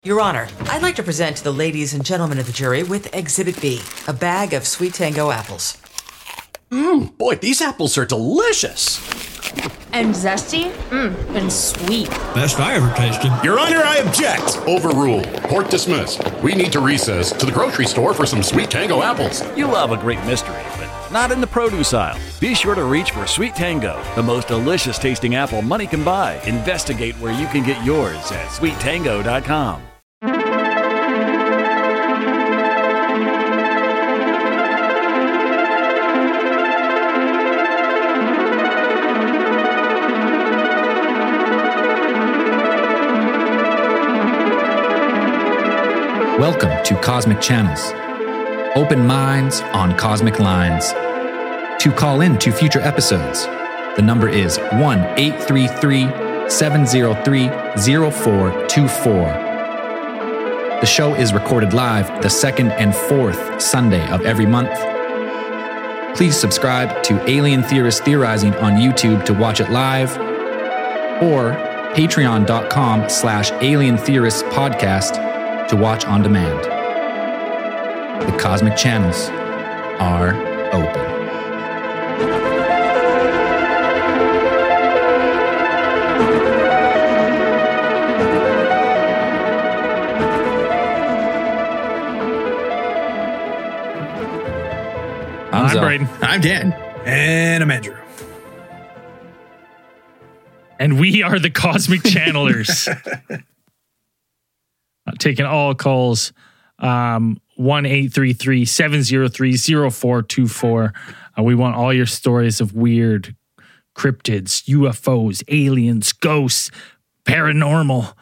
Your Honor, I'd like to present to the ladies and gentlemen of the jury with Exhibit B, a bag of Sweet Tango apples. Boy, these apples are delicious. And zesty, and sweet. Best I ever tasted. Your Honor, I object. Overruled. Court dismissed. We need to recess to the grocery store for some Sweet Tango apples. You love a great mystery, but not in the produce aisle. Be sure to reach for Sweet Tango, the most delicious tasting apple money can buy. Investigate where you can get yours at sweettango.com. Welcome to Cosmic Channels. Open minds on cosmic lines. To call in to future episodes, the number is 1-833-703-0424. The show is recorded live the second and fourth Sunday of every month. Please subscribe to Alien Theorist Theorizing on YouTube to watch it live, or patreon.com/Alien Theorists Podcast to watch on demand. The cosmic channels are open. I'm Braden. I'm Dan. And I'm Andrew. And we are the Cosmic Channelers. Taking all calls, 1-833-703-0424. We want all your stories of weird cryptids, UFOs, aliens, ghosts, paranormal,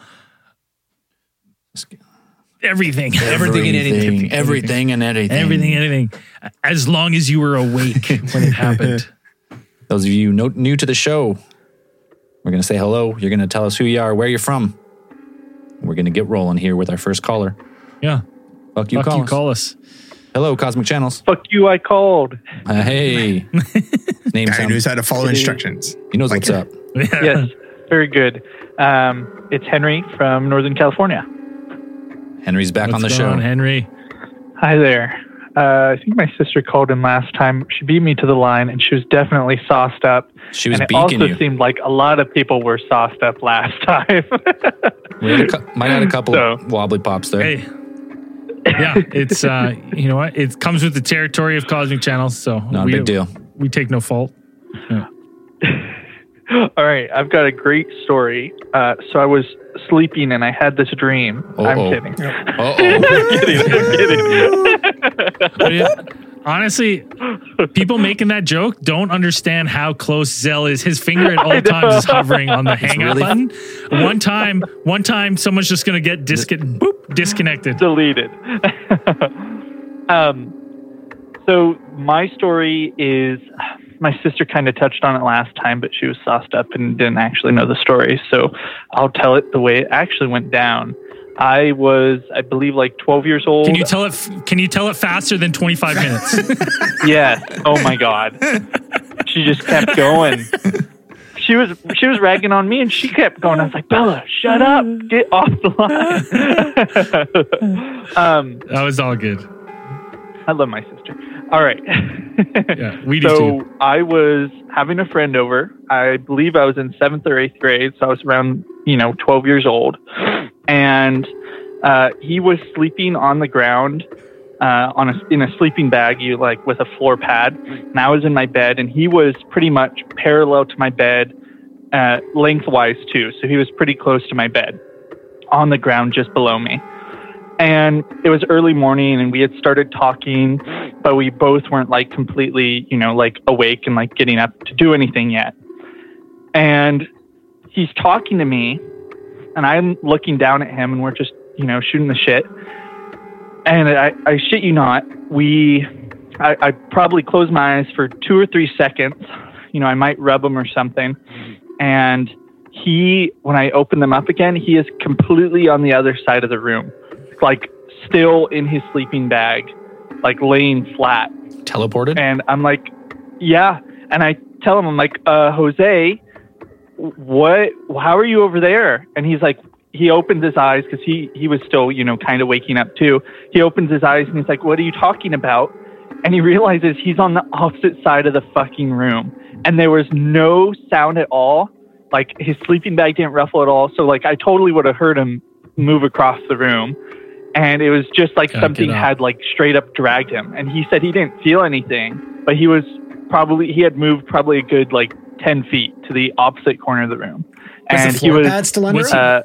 everything and anything. Everything and anything. As long as you were awake when it happened. Those of you new to the show, we're going to say hello. You're going to tell us who you are, where you're from. We're going to get rolling here with our first caller. Yeah. Fuck you, call us. Hello, Cosmic Channels. Fuck you, I called. Hey. Name guy knows how to follow instructions. He knows what's up. Yes, very good. It's Henry from Northern California. Henry's back on the show. Henry. Hi there. I think my sister called in last time. She beat me to the line, and she was definitely sauced up. She was beaking you. And it also seemed like a lot of people were sauced up last time. We might have a couple wobbly pops there. Hey. Yeah, it's, you know what? It comes with the territory of Cosmic Channels, so. Not a big deal. We take no fault. Yeah. All right, I've got a great story. So I was sleeping and I had this dream. I'm kidding. I'm kidding. Honestly, people making that joke don't understand how close Zell is. His finger at all times is hovering on the hang up button. One time, someone's just going to get disconnected. Deleted. So my story is, my sister kind of touched on it last time, but she was sauced up and didn't actually know the story. So I'll tell it the way it actually went down. I was, I believe, like 12 years old. Can you tell it faster than 25 minutes? Yes. Oh my God. She just kept going. She was ragging on me, and she kept going. I was like, Bella, shut up. Get off the line. That was all good. I love my sister. All right. Yeah, we do too. So I was having a friend over. I believe I was in 7th or 8th grade. So I was around, 12 years old. And he was sleeping on the ground in a sleeping bag, with a floor pad. And I was in my bed, and he was pretty much parallel to my bed, lengthwise too. So he was pretty close to my bed, on the ground just below me. And it was early morning, and we had started talking, but we both weren't completely, awake and getting up to do anything yet. And he's talking to me, and I'm looking down at him, and we're just, shooting the shit. And I shit you not, I probably closed my eyes for 2 or 3 seconds. I might rub him or something. And when I open them up again, he is completely on the other side of the room. Still in his sleeping bag, laying flat. Teleported? And I'm like, yeah. And I tell him, I'm like, Jose, how are you over there? And he's like, he opens his eyes because he was still, kind of waking up too. He opens his eyes and he's like, "What are you talking about?" And he realizes he's on the opposite side of the fucking room. And there was no sound at all. Like, his sleeping bag didn't ruffle at all. So, like, I totally would have heard him move across the room. And it was just like something had, like, straight up dragged him. And he said he didn't feel anything. But he had moved probably a good, like, 10 feet to the opposite corner of the room. And he was still under him?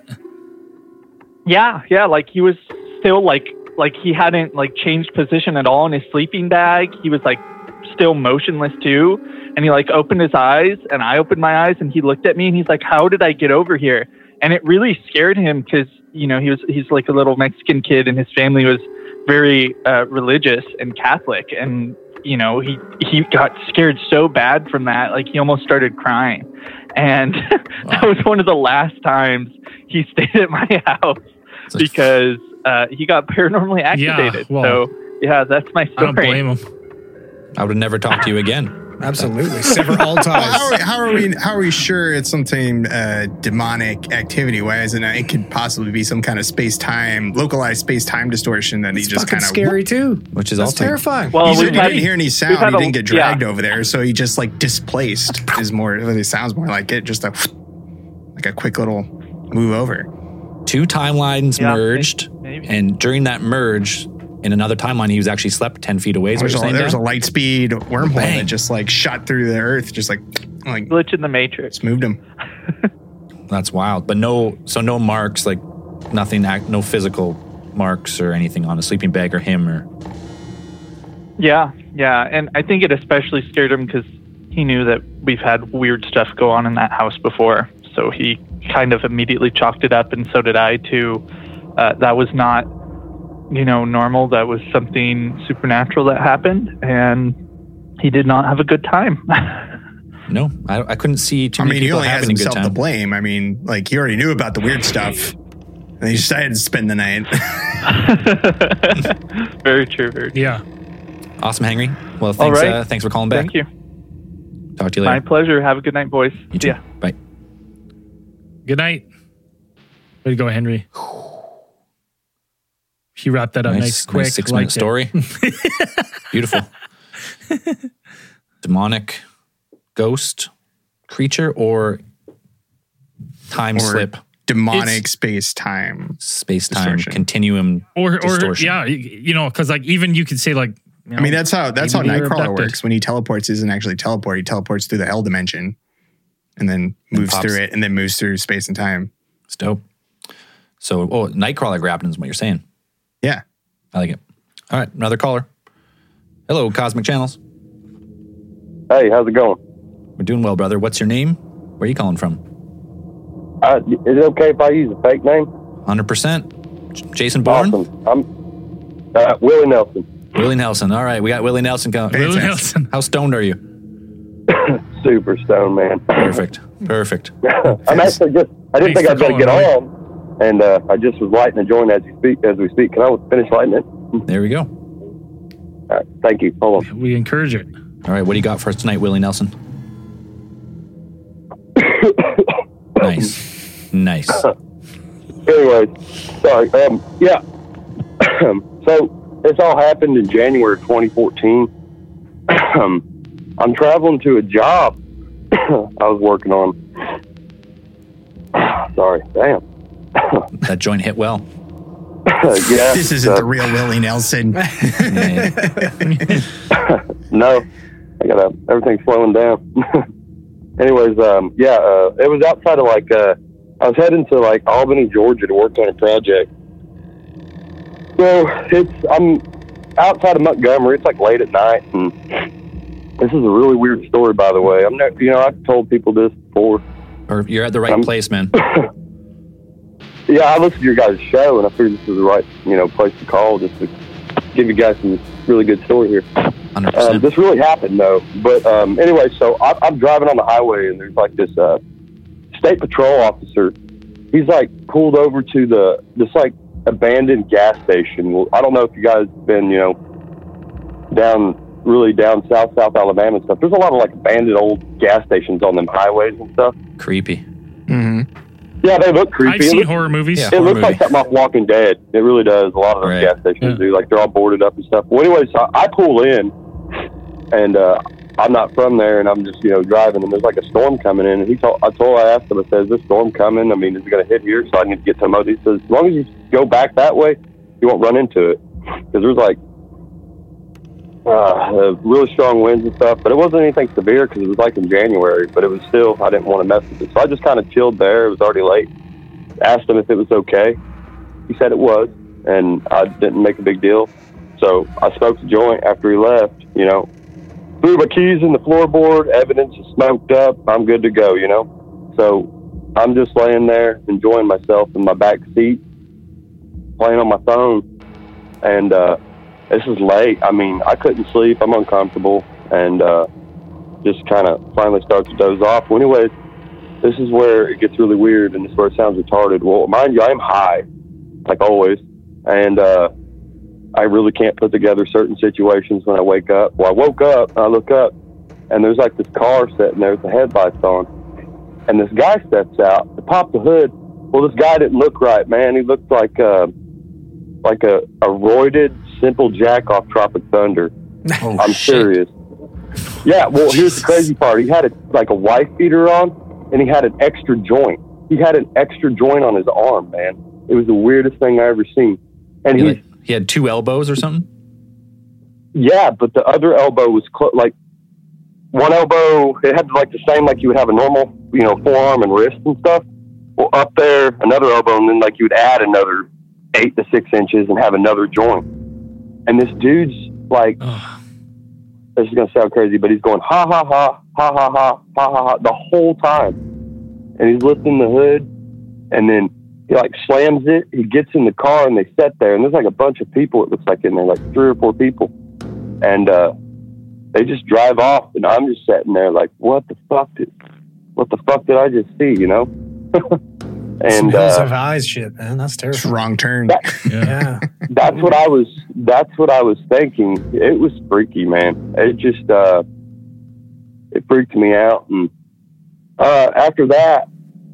Yeah. Like, he was still, like he hadn't, like, changed position at all in his sleeping bag. He was, like, still motionless, too. And he, like, opened his eyes, and I opened my eyes, and he looked at me, and he's like, "How did I get over here?" And it really scared him because, he's like a little Mexican kid, and his family was very religious and Catholic. And, he got scared so bad from that, like, he almost started crying. And that was one of the last times he stayed at my house because he got paranormally activated. Yeah, well, so, yeah, that's my story. I don't blame him. I would have never talked to you again. Absolutely. Sever all ties. How are we sure it's something demonic activity? Why isn't it could possibly be some kind of localized space-time distortion that he just kind of scary too. Which is also terrifying. Well, he didn't hear any sound. He didn't get dragged over there, so he just like displaced is more. It sounds more like it, just like a quick little move over. 2 timelines merged, maybe. And during that merge, in another timeline, he was actually slept 10 feet away. There's a light speed wormhole that just like shot through the earth, just like glitch in the Matrix. Moved him. That's wild. But no marks, like nothing, no physical marks or anything on a sleeping bag or him or. Yeah, and I think it especially scared him because he knew that we've had weird stuff go on in that house before, so he kind of immediately chalked it up, and so did I too. That was not. Normal. That was something supernatural that happened, and he did not have a good time. No, I couldn't see too many people having a good time. He only has himself to blame. I mean, like, he already knew about the weird stuff, and he decided to spend the night. Very true. Yeah. Awesome, Henry. Well, thanks. All right. Thanks for calling back. Thank you. Talk to you later. My pleasure. Have a good night, boys. You too. Yeah. Bye. Good night. Way to go, Henry. He wrapped that up nice quick. 6-minute story. Beautiful. Demonic ghost creature or time slip. Demonic space-time continuum or distortion. Yeah, because like even you could say like. I mean, that's how Nightcrawler works. When he teleports, he doesn't actually teleport. He teleports through the hell dimension and then moves through it and then moves through space and time. It's dope. So, Nightcrawler grabbing is what you're saying. Yeah. I like it. All right, another caller. Hello, Cosmic Channels. Hey, how's it going? We're doing well, brother. What's your name? Where are you calling from? Is it okay if I use a fake name? 100%. Jason Bourne? Awesome. I'm Willie Nelson. Willie Nelson. All right, we got Willie Nelson coming. Willie Nelson. How stoned are you? Super stoned, man. Perfect. I'm actually I didn't think I'd better get on. And I just was lighting a joint as we speak. Can I finish lighting it? There we go. All right, thank you. Hold on. We encourage it. All right, what do you got for us tonight, Willie Nelson? Nice. Anyways, sorry. Yeah. So this all happened in January of 2014. I'm traveling to a job I was working on. Sorry, damn. That joint hit well. Yeah. This isn't the real Willie Nelson. No, everything's slowing down. Anyways, it was outside of I was heading to Albany, Georgia to work on a project. So I'm outside of Montgomery. It's late at night, and this is a really weird story, by the way. I've told people this before. Or you're at the right place, man. Yeah, I listened to your guys' show, and I figured this was the right, place to call just to give you guys some really good story here. 100%. This really happened, though. But anyway, so I'm driving on the highway, and there's this state patrol officer. He's pulled over to this abandoned gas station. I don't know if you guys have been, down South Alabama and stuff. There's a lot of abandoned old gas stations on them highways and stuff. Creepy. Mm-hmm. Yeah, they look creepy. I've seen horror movies. Yeah. It looks like something off Walking Dead. It really does. A lot of those gas stations do. Like, they're all boarded up and stuff. Well, anyways, I pull in, and I'm not from there, and I'm just, driving, and there's like a storm coming in. And I asked him, I said, is this storm coming? I mean, is it going to hit here? So I need to get to Moses. He says, as long as you go back that way, you won't run into it. Because there's like really strong winds and stuff, but it wasn't anything severe because it was like in January, but it was still, I didn't want to mess with it. So I just kind of chilled there. It was already late. Asked him if it was okay. He said it was, and I didn't make a big deal. So I smoked a joint after he left, threw my keys in the floorboard, evidence is smoked up, I'm good to go, So I'm just laying there enjoying myself in my back seat, playing on my phone, and this is late. I mean, I couldn't sleep. I'm uncomfortable, and just kind of finally start to doze off. Well, anyways, this is where it gets really weird, and this is where it sounds retarded. Well, mind you, I am high, like always, and I really can't put together certain situations when I wake up. Well, I woke up, I look up, and there's like this car sitting there with the headlights on, and this guy steps out to pop the hood. Well, this guy didn't look right, man. He looked like a roided, simple jack off Tropic Thunder. Oh, I'm serious. Yeah, well, here's the crazy part. He had a wife beater on, and he had an extra joint. He had an extra joint on his arm, man. It was the weirdest thing I ever seen. And he had 2 elbows or something? Yeah, but the other elbow was like one elbow, it had like the same like you would have a normal, forearm and wrist and stuff. Well, up there, another elbow, and then like you would add another 8 to 6 inches and have another joint. And this dude's like, this is going to sound crazy, but he's going, ha, ha, ha, ha, ha, ha, ha, ha, ha, the whole time. And he's lifting the hood, and then he like slams it. He gets in the car, and they sit there, and there's like a bunch of people, it looks like in there, like 3 or 4 people. And they just drive off, and I'm just sitting there like, what the fuck did I just see, And hills of eyes shit, man. That's terrible. Wrong turn. Yeah. That's what I was thinking. It was freaky, man. It just it freaked me out. And after that,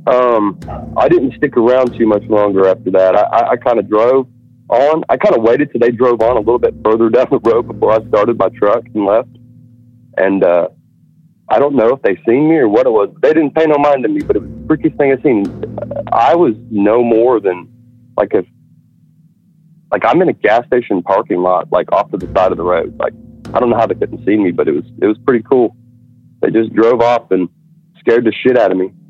I didn't stick around too much longer after that. I kind of drove on. I kind of waited till they drove on a little bit further down the road before I started my truck and left. And I don't know if they seen me or what it was. They didn't pay no mind to me, but it was the freakiest thing I seen. I was no more than like I'm in a gas station parking lot, like off to the side of the road. Like, I don't know how they couldn't see me, but it was pretty cool. They just drove off and scared the shit out of me,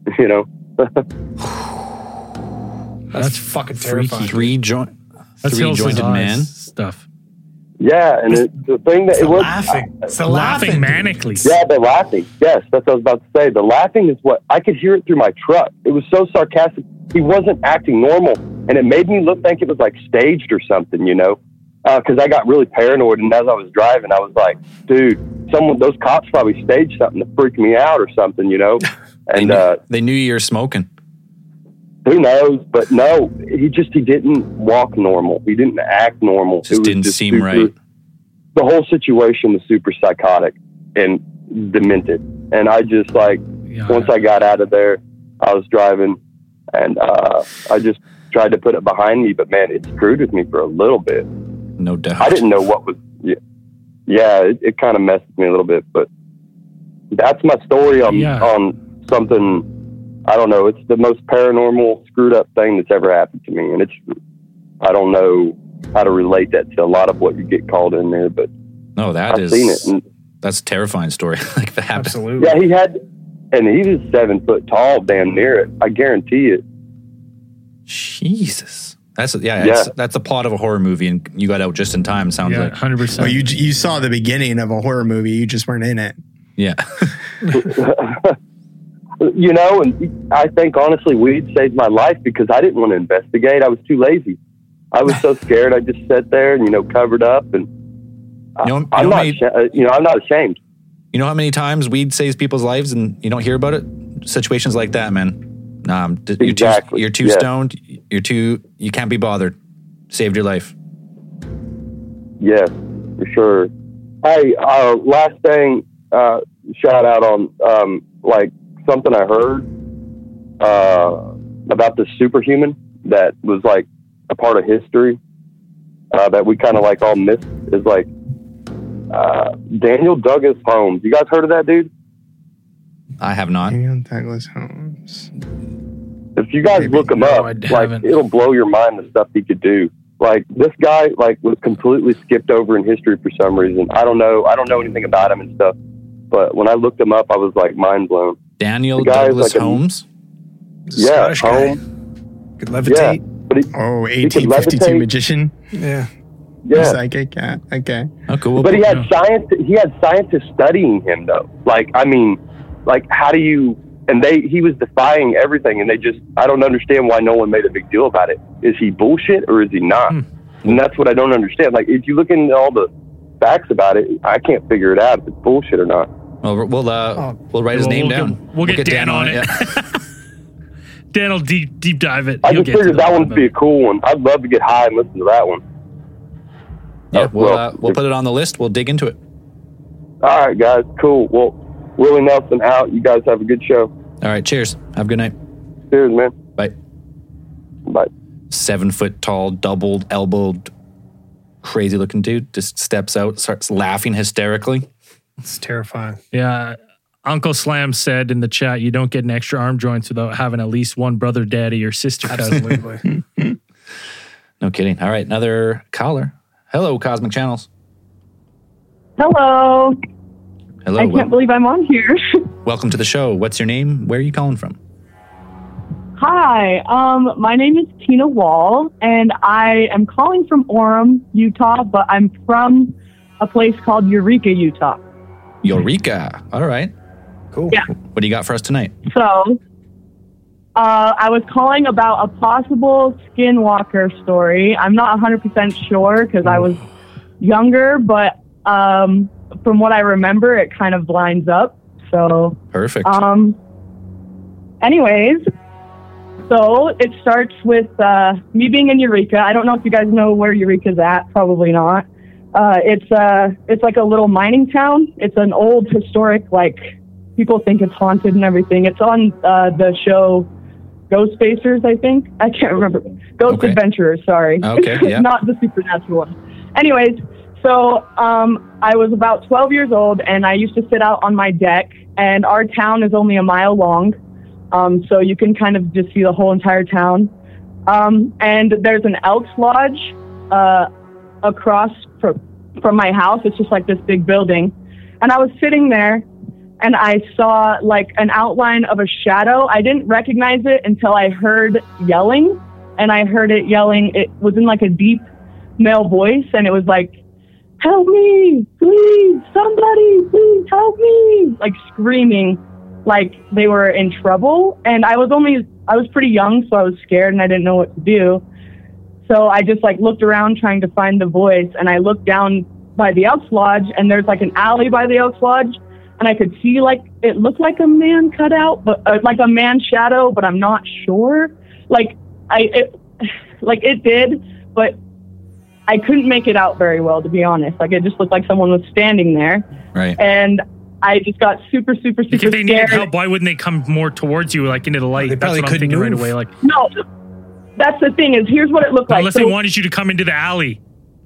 That's fucking terrifying. Three-jointed man stuff. Yeah, and the thing that it's it was laughing. It's the laughing dude. manically. Yeah, the laughing. Yes, that's what I was about to say. The laughing is what I could hear it through my truck. It was so sarcastic. He wasn't acting normal, and it made me think it was like staged or something, because I got really paranoid. And as I was driving, I was like, "Dude, those cops probably staged something to freak me out or something," And they knew you were smoking. Who knows? But no, he didn't walk normal. He didn't act normal. Just didn't seem right. The whole situation was super psychotic and demented. And I just once I got out of there, I was driving, and I just tried to put it behind me. But man, it screwed with me for a little bit. No doubt. I didn't know what was. Yeah, it kind of messed with me a little bit. But that's my story on something. I don't know. It's the most paranormal, screwed up thing that's ever happened to me. And I don't know how to relate that to a lot of what you get called in there, but I've seen it. And that's a terrifying story. Like that happened. Absolutely. Yeah, he was 7 foot tall, damn near it. I guarantee it. Jesus. That's the plot of a horror movie, and you got out just in time, sounds like. 100%. Well, you saw the beginning of a horror movie. You just weren't in it. Yeah. And I think honestly weed saved my life because I didn't want to investigate. I was too lazy. I was so scared. I just sat there and, covered up, and I'm not ashamed. You know how many times weed saves people's lives and you don't hear about it? Situations like that, man. You're too stoned. You can't be bothered. Saved your life. Yes, for sure. Hey, last thing, shout out on, something I heard. about this superhuman that was like a part of history that we kind of like all missed is like Daniel Douglas Holmes. You guys heard of that dude? I have not. Daniel Douglas Holmes. If you guys look him up, like it'll blow your mind the stuff he could do. Like this guy, like was completely skipped over in history for some reason. I don't know anything about him and stuff. But when I looked him up, I was like mind blown. Daniel Douglas Holmes. Yeah, Holmes. Could levitate. Yeah, but 1852 magician. Yeah. Psychic. Yeah. Okay. Oh, cool. But he had scientists studying him though. Like, I mean, like how do you? And he was defying everything, and I don't understand why no one made a big deal about it. Is he bullshit or is he not? And that's what I don't understand. Like, if you look into all the facts about it, I can't figure it out if it's bullshit or not. Well, we'll write his name down. We'll get Dan on it. Yeah. Dan will deep dive it. I just figured that one would be a cool one. I'd love to get high and listen to that one. Yeah, we'll put it on the list. We'll dig into it. All right, guys. Cool. Well, Willie Nelson out. You guys have a good show. All right. Cheers. Have a good night. Cheers, man. Bye. Bye. 7 foot tall, doubled, elbowed, crazy looking dude just steps out, starts laughing hysterically. It's terrifying. Yeah. Uncle Slam said in the chat, you don't get an extra arm joints without having at least one brother, daddy, or sister cousin. Absolutely. No kidding. All right. Another caller. Hello, Cosmic Channels. Hello. Hello. I can't believe I'm on here. Welcome to the show. What's your name? Where are you calling from? Hi. My name is Tina Wall, and I am calling from Orem, Utah, but I'm from a place called Eureka, Utah. Eureka. All right. Cool. Yeah. What do you got for us tonight? So, I was calling about a possible skinwalker story. I'm not 100% sure because I was younger, but from what I remember, it kind of lines up. So perfect. Anyways, so it starts with me being in Eureka. I don't know if you guys know where Eureka's at. Probably not. It's like a little mining town. It's an old historic, like people think it's haunted and everything. It's on the show Ghostfacers, I think. I can't remember. Ghost Adventurers, sorry. Okay, yeah. Not the supernatural one. Anyways, so I was about 12 years old, and I used to sit out on my deck, and our town is only a mile long, so you can kind of just see the whole entire town. And there's an Elks Lodge across from my house. It's just like this big building. And I was sitting there, and I saw like an outline of a shadow. I didn't recognize it until I heard yelling, and I heard it yelling. It was in like a deep male voice, and it was like, "Help me, please, somebody, please help me," like screaming like they were in trouble. And I was pretty young, so I was scared and I didn't know what to do. So I just like looked around trying to find the voice, and I looked down by the Elks Lodge, and there's like an alley by the Elks Lodge, and I could see like it looked like a man cut out, but like a man shadow, but I'm not sure. Like it did, but I couldn't make it out very well, to be honest. Like it just looked like someone was standing there. Right. And I just got super scared. If they needed help, why wouldn't they come more towards you, like into the light? That's what I'm thinking right away. Like, no, that's the thing is, here's what it looked like. Unless they wanted you to come into the alley.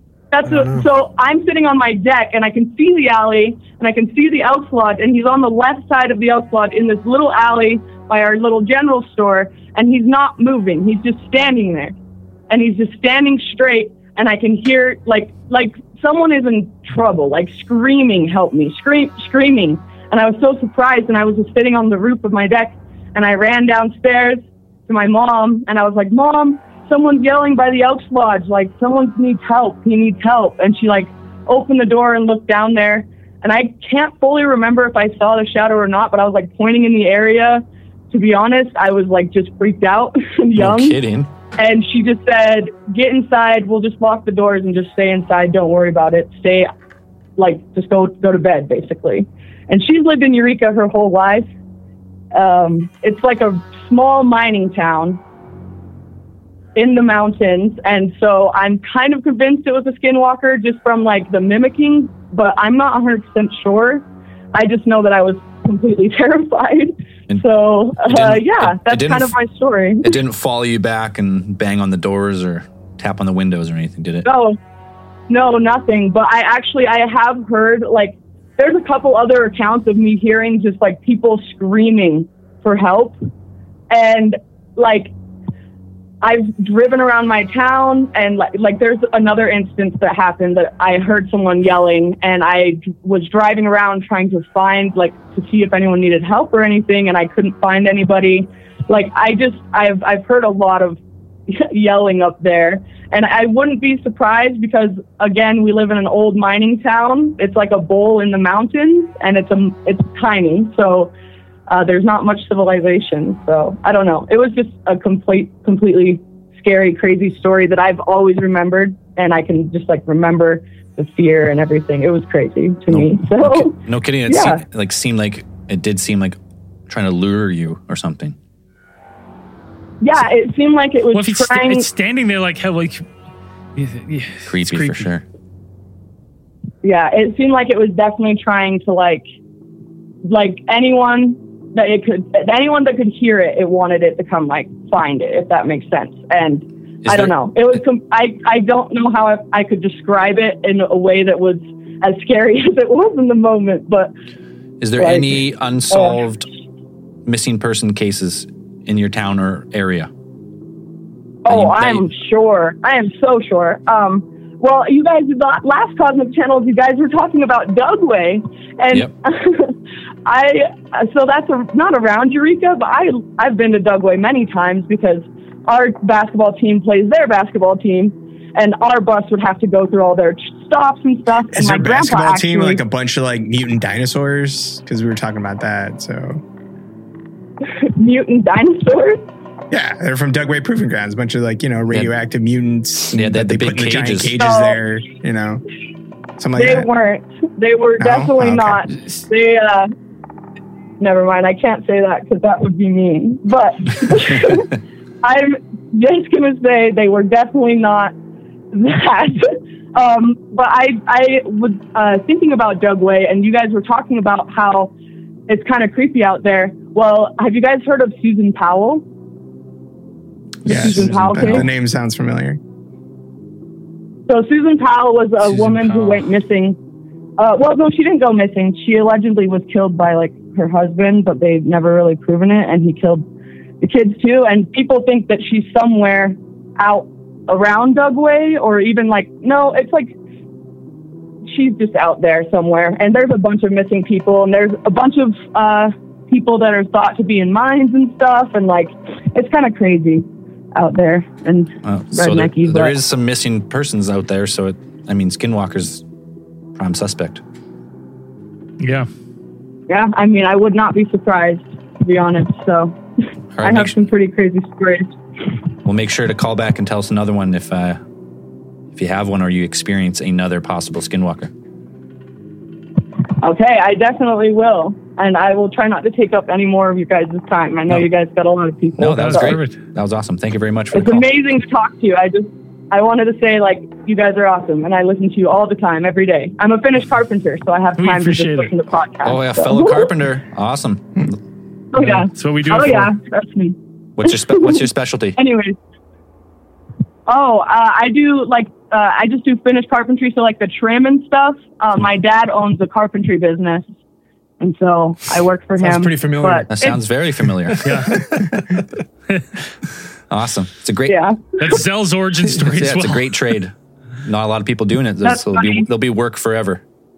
So I'm sitting on my deck, and I can see the alley, and I can see the Elks Lodge, and he's on the left side of the Elks Lodge in this little alley by our little general store, and he's not moving. He's just standing there, and he's just standing straight, and I can hear like someone is in trouble, like screaming, "Help me!" Screaming, and I was so surprised, and I was just sitting on the roof of my deck, and I ran downstairs to my mom, and I was like, "Mom, someone's yelling by the Elks Lodge, like someone needs help, he needs help." And she like opened the door and looked down there, and I can't fully remember if I saw the shadow or not, but I was like pointing in the area. To be honest, I was like just freaked out and young. No kidding. And she just said, "Get inside, we'll just lock the doors and just stay inside, don't worry about it, stay, like just go to bed," basically. And she's lived in Eureka her whole life. It's like a small mining town in the mountains, and so I'm kind of convinced it was a skinwalker just from like the mimicking, but I'm not 100% sure. I just know that I was completely terrified. So, that's kind of my story. It didn't follow you back and bang on the doors or tap on the windows or anything, did it? No, nothing. But I have heard, like, there's a couple other accounts of me hearing just, like, people screaming for help. And, like, I've driven around my town, and like there's another instance that happened that I heard someone yelling, and I was driving around trying to find, like, to see if anyone needed help or anything, and I couldn't find anybody. Like, I've heard a lot of yelling up there, and I wouldn't be surprised because, again, we live in an old mining town. It's like a bowl in the mountains, and it's tiny, so there's not much civilization. So I don't know. It was just a completely scary, crazy story that I've always remembered, and I can just, like, remember the fear and everything. It was crazy to me. So no kidding. It seemed like it did seem like trying to lure you or something. Yeah, it seemed like it was trying. It's standing there like hell, like creepy for sure. Yeah, it seemed like it was definitely trying to like anyone that could hear it, it wanted it to come, like, find it, if that makes sense. And I don't know. It was. I don't know how I could describe it in a way that was as scary as it was in the moment. But is there any unsolved missing person cases in your town or area? I'm sure. I am so sure. Well, you guys, the last Cosmic Channels, you guys were talking about Dugway, and yep. So that's not around Eureka, but I've been to Dugway many times because our basketball team plays their basketball team, and our bus would have to go through all their stops and stuff. Is and their basketball team like a bunch of, like, mutant dinosaurs? Because we were talking about that. So mutant dinosaurs. Yeah, they're from Dugway Proving Grounds. A bunch of, like, radioactive mutants. Yeah, they had the put big in the giant cages there. Something like that. They weren't. They were definitely not. They. Never mind. I can't say that because that would be mean. But I'm just gonna say they were definitely not that. But I was thinking about Dugway, and you guys were talking about how it's kind of creepy out there. Well, have you guys heard of Susan Powell? Yeah, Susan Powell case? The name sounds familiar. So Susan Powell was a woman who went missing. Well, no, she didn't go missing. She allegedly was killed by, like, her husband, but they've never really proven it, and he killed the kids too. And people think that she's somewhere out around Dugway, or even, like, no, it's like she's just out there somewhere. And there's a bunch of missing people, and there's a bunch of people that are thought to be in mines and stuff, and, like, it's kind of crazy out there. And so there is some missing persons out there. So Skinwalker's prime suspect. Yeah. Yeah, I mean, I would not be surprised, to be honest. So I have some pretty crazy stories. We'll make sure to call back and tell us another one if you have one or you experience another possible Skinwalker. Okay, I definitely will. And I will try not to take up any more of you guys' time. I know you guys got a lot of people. No, that was great. That was awesome. Thank you very much for the call. It's amazing to talk to you. I wanted to say, like, you guys are awesome, and I listen to you all the time, every day. I'm a finished carpenter, so I have time to just listen to podcasts. Oh, yeah, fellow carpenter. Awesome. Oh, yeah. That's what we do. Oh, yeah, trust me. What's your specialty? Anyways. I do, like, I just do finished carpentry, so, like, the trim and stuff. My dad owns a carpentry business, and so I work for him. Sounds pretty familiar. That sounds very familiar. Yeah. Awesome. It's a great. Yeah. That's Zell's origin story. It's a great trade. Not a lot of people doing it. There'll be work forever.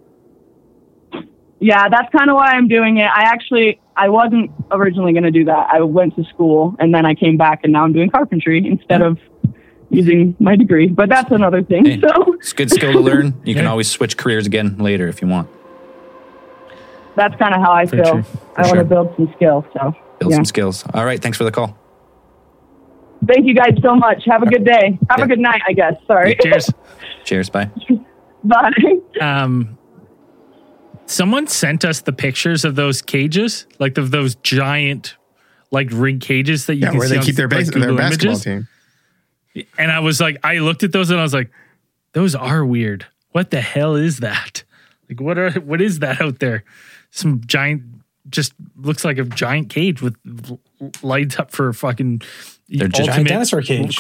Yeah, that's kind of why I'm doing it. I wasn't originally going to do that. I went to school, and then I came back, and now I'm doing carpentry instead of using my degree. But that's another thing. Hey, so it's a good skill to learn. You can always switch careers again later if you want. That's kind of how I feel. I want to build some skills. So build some skills. All right. Thanks for the call. Thank you guys so much. Have a good day. Have a good night, I guess. Sorry. Cheers. Cheers. Bye. Bye. Someone sent us the pictures of those cages, like of those giant, like rig cages that you can where see they keep their basketball images. Team. And I was like, I looked at those and I was like, those are weird. What the hell is that? Like, what is that out there? Some giant just looks like a giant cage with lights up for fucking. They're just giant dinosaur cage.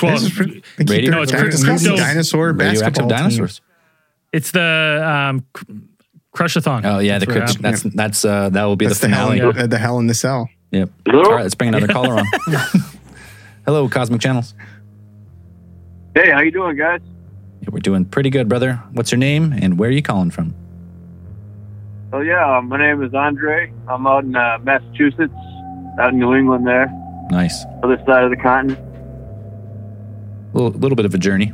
Dinosaur basketball dinosaurs. It's the Crushathon. Oh yeah, that's that will be the finale. The Hell in the Cell. Yep. All right, let's bring another caller on. Hello, Cosmic Channels. Hey, how you doing, guys? Yeah, we're doing pretty good, brother. What's your name and where are you calling from? Oh yeah, my name is Andre. I'm out in Massachusetts, out in New England there. Nice. Other side of the continent. A little bit of a journey.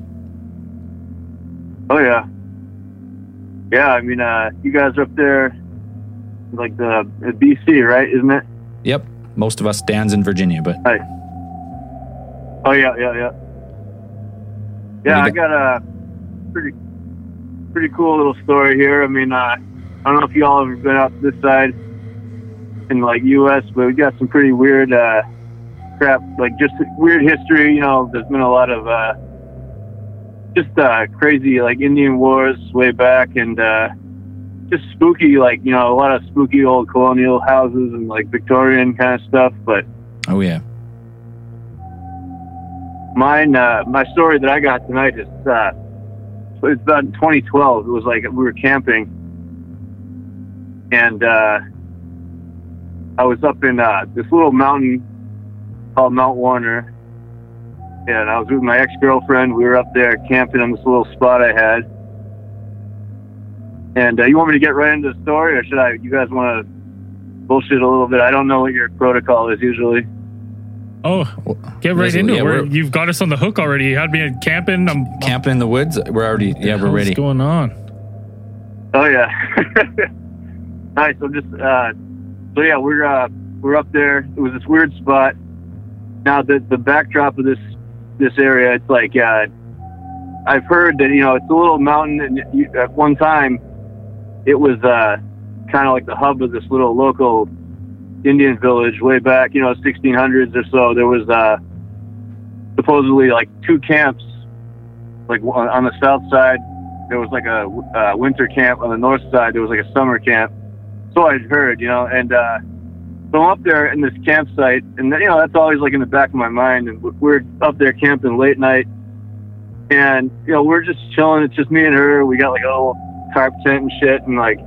Oh yeah. Yeah, I mean, you guys are up there, like the BC, right? Isn't it? Yep. Most of us stands in Virginia, but. Hi. Oh yeah. Yeah, I got a pretty cool little story here. I mean, I don't know if y'all have been out this side in like U.S., but we got some pretty weird crap, like just weird history. You know, there's been a lot of just crazy like Indian wars way back, and just spooky, like, you know, a lot of spooky old colonial houses and like Victorian kind of stuff. But oh yeah, my story that I got tonight is it's about 2012. It was like we were camping, and I was up in this little mountain called Mount Warner, and I was with my ex-girlfriend. We were up there camping on this little spot I had. And you want me to get right into the story, or should I? You guys want to bullshit a little bit? I don't know what your protocol is usually. Oh, get right into it. You've got us on the hook already. You had me camping. I'm camping in the woods. We're already, we're ready. What's going on? Oh yeah. Nice. So just so yeah, we're up there. It was this weird spot. Now the backdrop of this area, it's like I've heard that, you know, it's a little mountain, and at one time it was kind of like the hub of this little local Indian village way back, you know, 1600s or so. There was supposedly like two camps, like on the south side there was like a winter camp, on the north side there was like a summer camp. So I'd heard, you know, and so I'm up there in this campsite, and you know, that's always like in the back of my mind, and we're up there camping late night, and you know, we're just chilling. It's just me and her. We got like a little tarp tent and shit, and like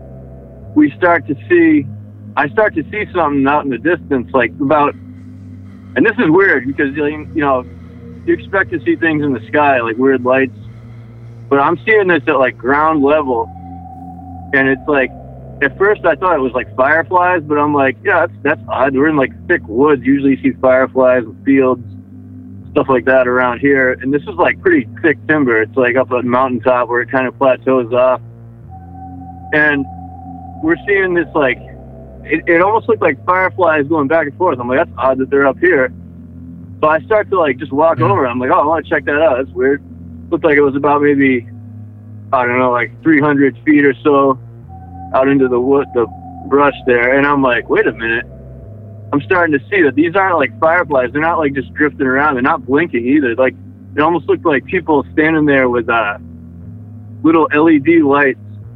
I start to see something out in the distance, like about, and this is weird because, you know, you expect to see things in the sky, like weird lights, but I'm seeing this at like ground level, and it's like, at first I thought it was like fireflies, but I'm like, yeah, that's odd. We're in like thick woods. Usually you see fireflies in fields, stuff like that around here, and this is like pretty thick timber. It's like up a mountaintop where it kind of plateaus off, and we're seeing this like, it almost looked like fireflies going back and forth. I'm like, that's odd that they're up here. So I start to like just walk over. I'm like, oh, I want to check that out. That's weird. Looked like it was about maybe, I don't know, like 300 feet or so out into the wood, the brush there. And I'm like, wait a minute. I'm starting to see that these aren't like fireflies. They're not like just drifting around. They're not blinking either. Like, it almost looked like people standing there with little LED lights,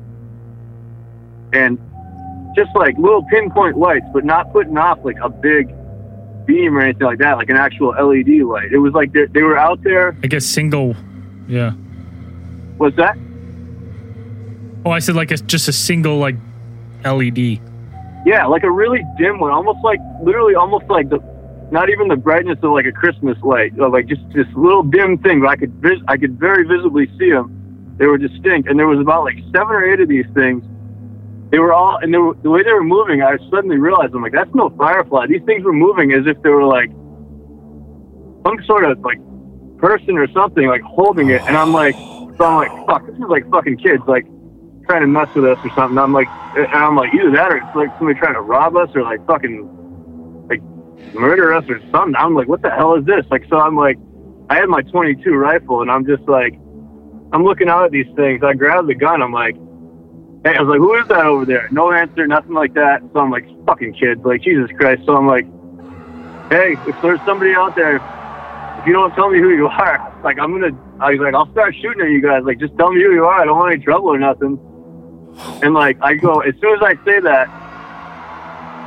and just like little pinpoint lights, but not putting off like a big beam or anything like that, like an actual LED light. It was like they were out there. I guess single, yeah. What's that? Oh, I said like just a single like LED. Yeah, like a really dim one, almost like not even the brightness of like a Christmas light, like just this little dim thing. But I could very visibly see them. They were distinct, and there was about like 7 or 8 of these things. They were all, and the way they were moving, I suddenly realized, I'm like, that's no firefly. These things were moving as if they were like some sort of like person or something, like holding it. And I'm like, fuck, this is like fucking kids, like trying to mess with us or something. I'm like, either that or it's like somebody trying to rob us or like fucking like murder us or something. I'm like, what the hell is this? Like, so I'm like, I had my .22 rifle, and I'm just like, I'm looking out at these things. I grabbed the gun. I'm like, hey, I was like, who is that over there? No answer, nothing like that. So I'm like, fucking kids, like, Jesus Christ. So I'm like, hey, if there's somebody out there, if you don't tell me who you are, like, I'll start shooting at you guys. Like, just tell me who you are. I don't want any trouble or nothing. And like, I go, as soon as I say that,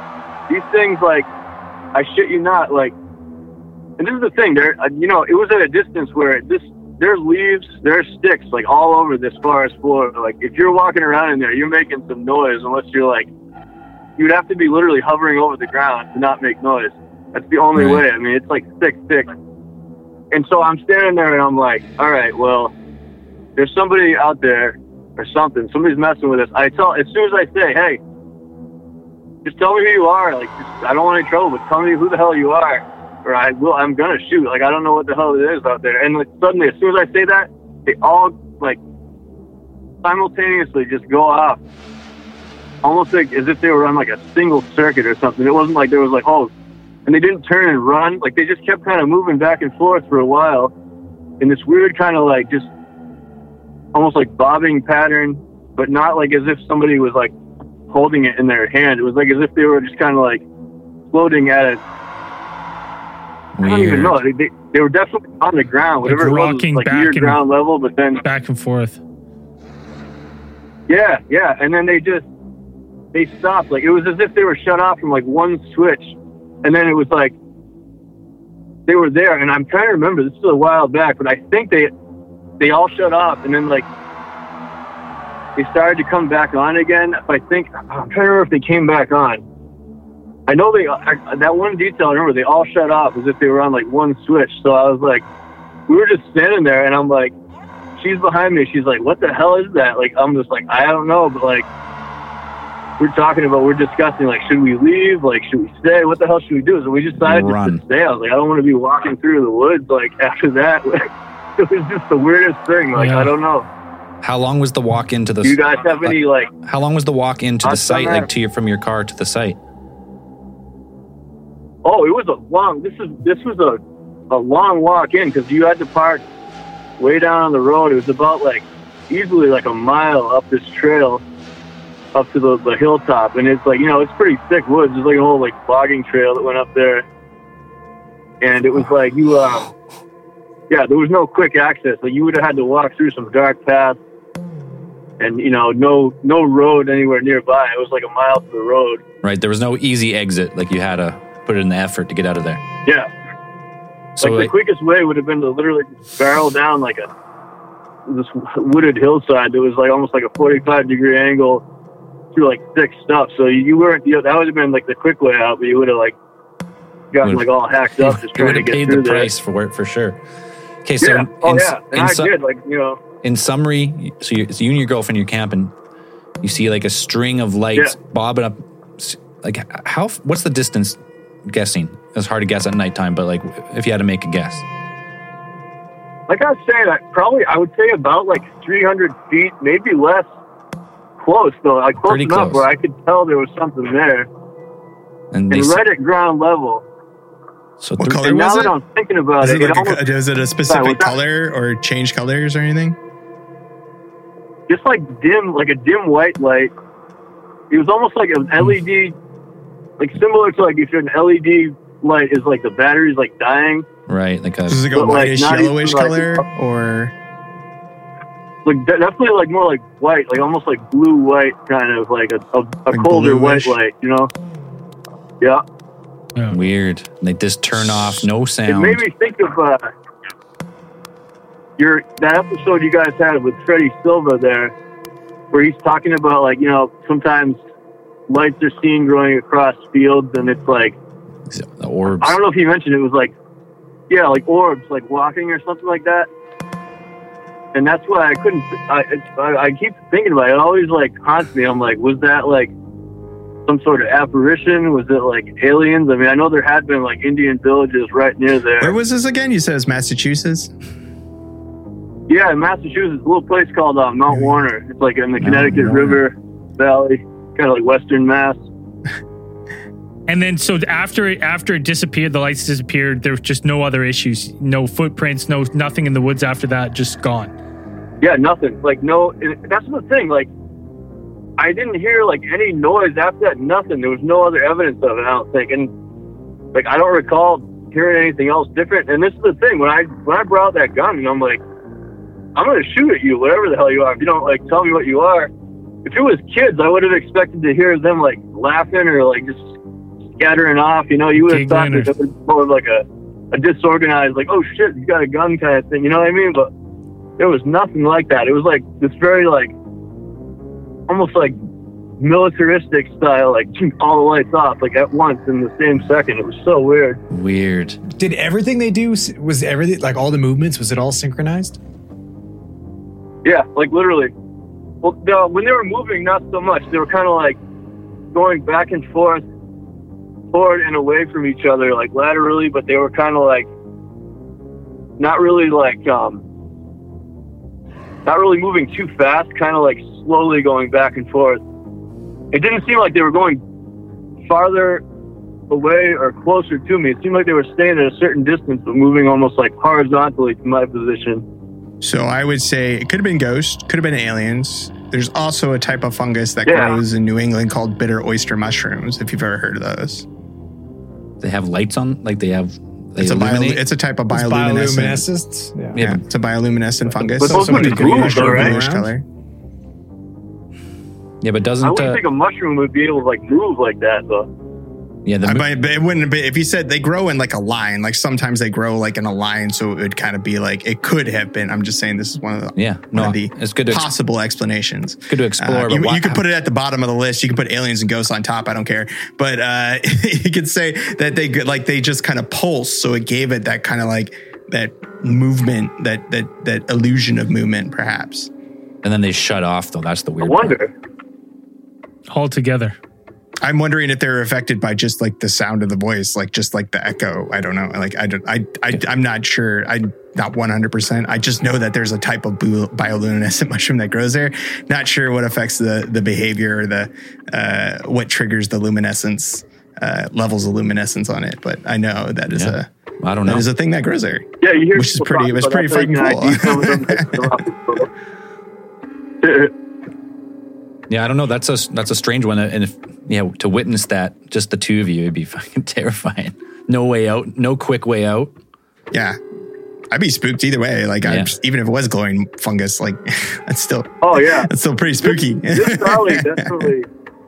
these things, like, I shit you not, like, and this is the thing, there, you know, it was at a distance where there's leaves, there's sticks, like, all over this forest floor. Like, if you're walking around in there, you're making some noise unless you're, like, you'd have to be literally hovering over the ground to not make noise. That's the only way. I mean, it's, like, thick. And so I'm standing there, and I'm like, all right, well, there's somebody out there or something. Somebody's messing with us. As soon as I say, hey, just tell me who you are. Like, I don't want any trouble, but tell me who the hell you are, or I'm going to shoot. Like, I don't know what the hell it is out there. And like, suddenly, as soon as I say that, they all, like, simultaneously just go off. Almost like as if they were on, like, a single circuit or something. It wasn't like there was, like, oh, and they didn't turn and run. Like, they just kept kind of moving back and forth for a while in this weird kind of, like, just almost like bobbing pattern, but not like as if somebody was, like, holding it in their hand. It was like as if they were just kind of, like, floating at it. I don't even know. They were definitely on the ground, whatever like it was, like near ground level, but then back and forth. Yeah. And then they stopped. Like, it was as if they were shut off from, like, one switch. And then it was like they were there. And I'm trying to remember, this is a while back, but I think they all shut off. And then, like, they started to come back on again. I'm trying to remember if they came back on. I know that one detail, I remember they all shut off as if they were on, like, one switch. So I was like, we were just standing there, and I'm like, she's behind me. She's like, what the hell is that? Like, I'm just like, I don't know. But, like, we're discussing, like, should we leave? Like, should we stay? What the hell should we do? So we decided just to stay. I was like, I don't want to be walking through the woods, like, after that. It was just the weirdest thing. Like, I don't know. How long was the walk into the... Do you guys have any, like... How long was the walk into the site, like, from your car to the site? Oh, it was a long... This was a long walk in, because you had to park way down on the road. It was about, like, easily, like, a mile up this trail up to the hilltop. And it's, like, you know, it's pretty thick woods. There's, like, a whole, like, logging trail that went up there. And it was, like, you... yeah, there was no quick access. Like, you would have had to walk through some dark paths. And, you know, no road anywhere nearby. It was like a mile to the road. Right. There was no easy exit. Like, you had to put in the effort to get out of there. Yeah. So, like, the quickest way would have been to literally barrel down, like, this wooded hillside that was, like, almost like a 45-degree angle through, like, thick stuff. So you weren't, you know, that would have been, like, the quick way out, but you would have, like, gotten, like, all hacked up just trying to get through there. You would have paid the price for it, for sure. Okay, so... Yeah. And I did, like, you know... In summary, so you and your girlfriend, you're camping, you see, like, a string of lights bobbing up. Like, what's the distance guessing? It's hard to guess at nighttime, but, like, if you had to make a guess. Like I was saying, I would say about, like, 300 feet, maybe less. Close, though. Like, close enough where I could tell there was something there. And right at ground level. So what color was it? Now that I'm thinking about it, is it a specific color or change colors or anything? Just like a dim white light. It was almost like an LED, like similar to, like, if an LED light is, like, the battery's, like, dying. Right, like is it like a whitish, yellowish color, or like definitely, like, more like white, like almost like blue white, kind of like a like colder bluish white light, you know? Yeah. Weird. They just turn off, no sound. It made me think of that episode you guys had with Freddie Silva there, where he's talking about, like, you know, sometimes lights are seen growing across fields, and it's like the orbs. I don't know if he mentioned it was like, yeah, like orbs, like walking or something like that. And that's why I keep thinking about it. It always, like, haunts me. I'm like, was that, like, some sort of apparition? Was it, like, aliens? I mean, I know there had been, like, Indian villages right near there. Where was this again? You said it was Massachusetts? Yeah, in Massachusetts, a little place called Mount Warner. It's, like, in the Connecticut River Valley, kind of like Western Mass. And then, so after it disappeared, the lights disappeared, there was just no other issues, no footprints, nothing in the woods after that, just gone. Yeah, nothing. Like, no, that's the thing. Like, I didn't hear, like, any noise after that. Nothing. There was no other evidence of it, I don't think. And, like, I don't recall hearing anything else different. And this is the thing. When I brought out that gun, and I'm like, I'm going to shoot at you, whatever the hell you are. If you don't, like, tell me what you are. If it was kids, I would have expected to hear them, like, laughing or, like, just scattering off. You would have thought that it was more of like a disorganized, like, oh shit, he's got a gun kind of thing. You know what I mean? But there was nothing like that. It was like this very like, almost like militaristic style, like all the lights off, like at once in the same second. It was so weird. Did everything they do, was everything, like all the movements, was it all synchronized? Yeah, like literally. Well, when they were moving, not so much. They were kind of like going back and forth, forward and away from each other, like laterally, but they were kind of like not really like not really moving too fast, kind of like slowly going back and forth. It didn't seem like they were going farther away or closer to me. It seemed like they were staying at a certain distance, but moving almost like horizontally to my position. So I would say it could have been ghosts, could have been aliens. There's also a type of fungus that grows in New England called bitter oyster mushrooms, if you've ever heard of those. They have lights on, like they have... It's a type of bioluminescence. Yeah, it's a bioluminescent fungus. But those wouldn't move, though, right? Color. Yeah, but doesn't... I wouldn't think a mushroom would be able to like move like that, though. Yeah, it wouldn't be, if you said they grow in like a line, like sometimes they grow like in a line, so it would kind of be like, it could have been, I'm just saying this is one of the it's good to possible explanations. It's good to explore. You could put it at the bottom of the list. You can put aliens and ghosts on top. I don't care. But you could say that they just kind of pulse. So it gave it that kind of like that movement, that illusion of movement, perhaps. And then they shut off, though. That's the weird part. Altogether. I'm wondering if they're affected by just like the sound of the voice, like just like the echo. I don't know. Like I'm not sure. I'm not 100%. I just know that there's a type of bioluminescent mushroom that grows there. Not sure what affects the behavior or the what triggers the luminescence levels of luminescence on it. But I know that is I don't know. That is a thing that grows there. Yeah, you hear which is pretty. It was pretty fucking cool. Yeah, I don't know. That's a strange one, and if to witness that, just the two of you, it'd be fucking terrifying. No way out, no quick way out. Yeah, I'd be spooked either way. Like even if it was glowing fungus, like it's still. Oh yeah, it's still pretty spooky. This valley definitely.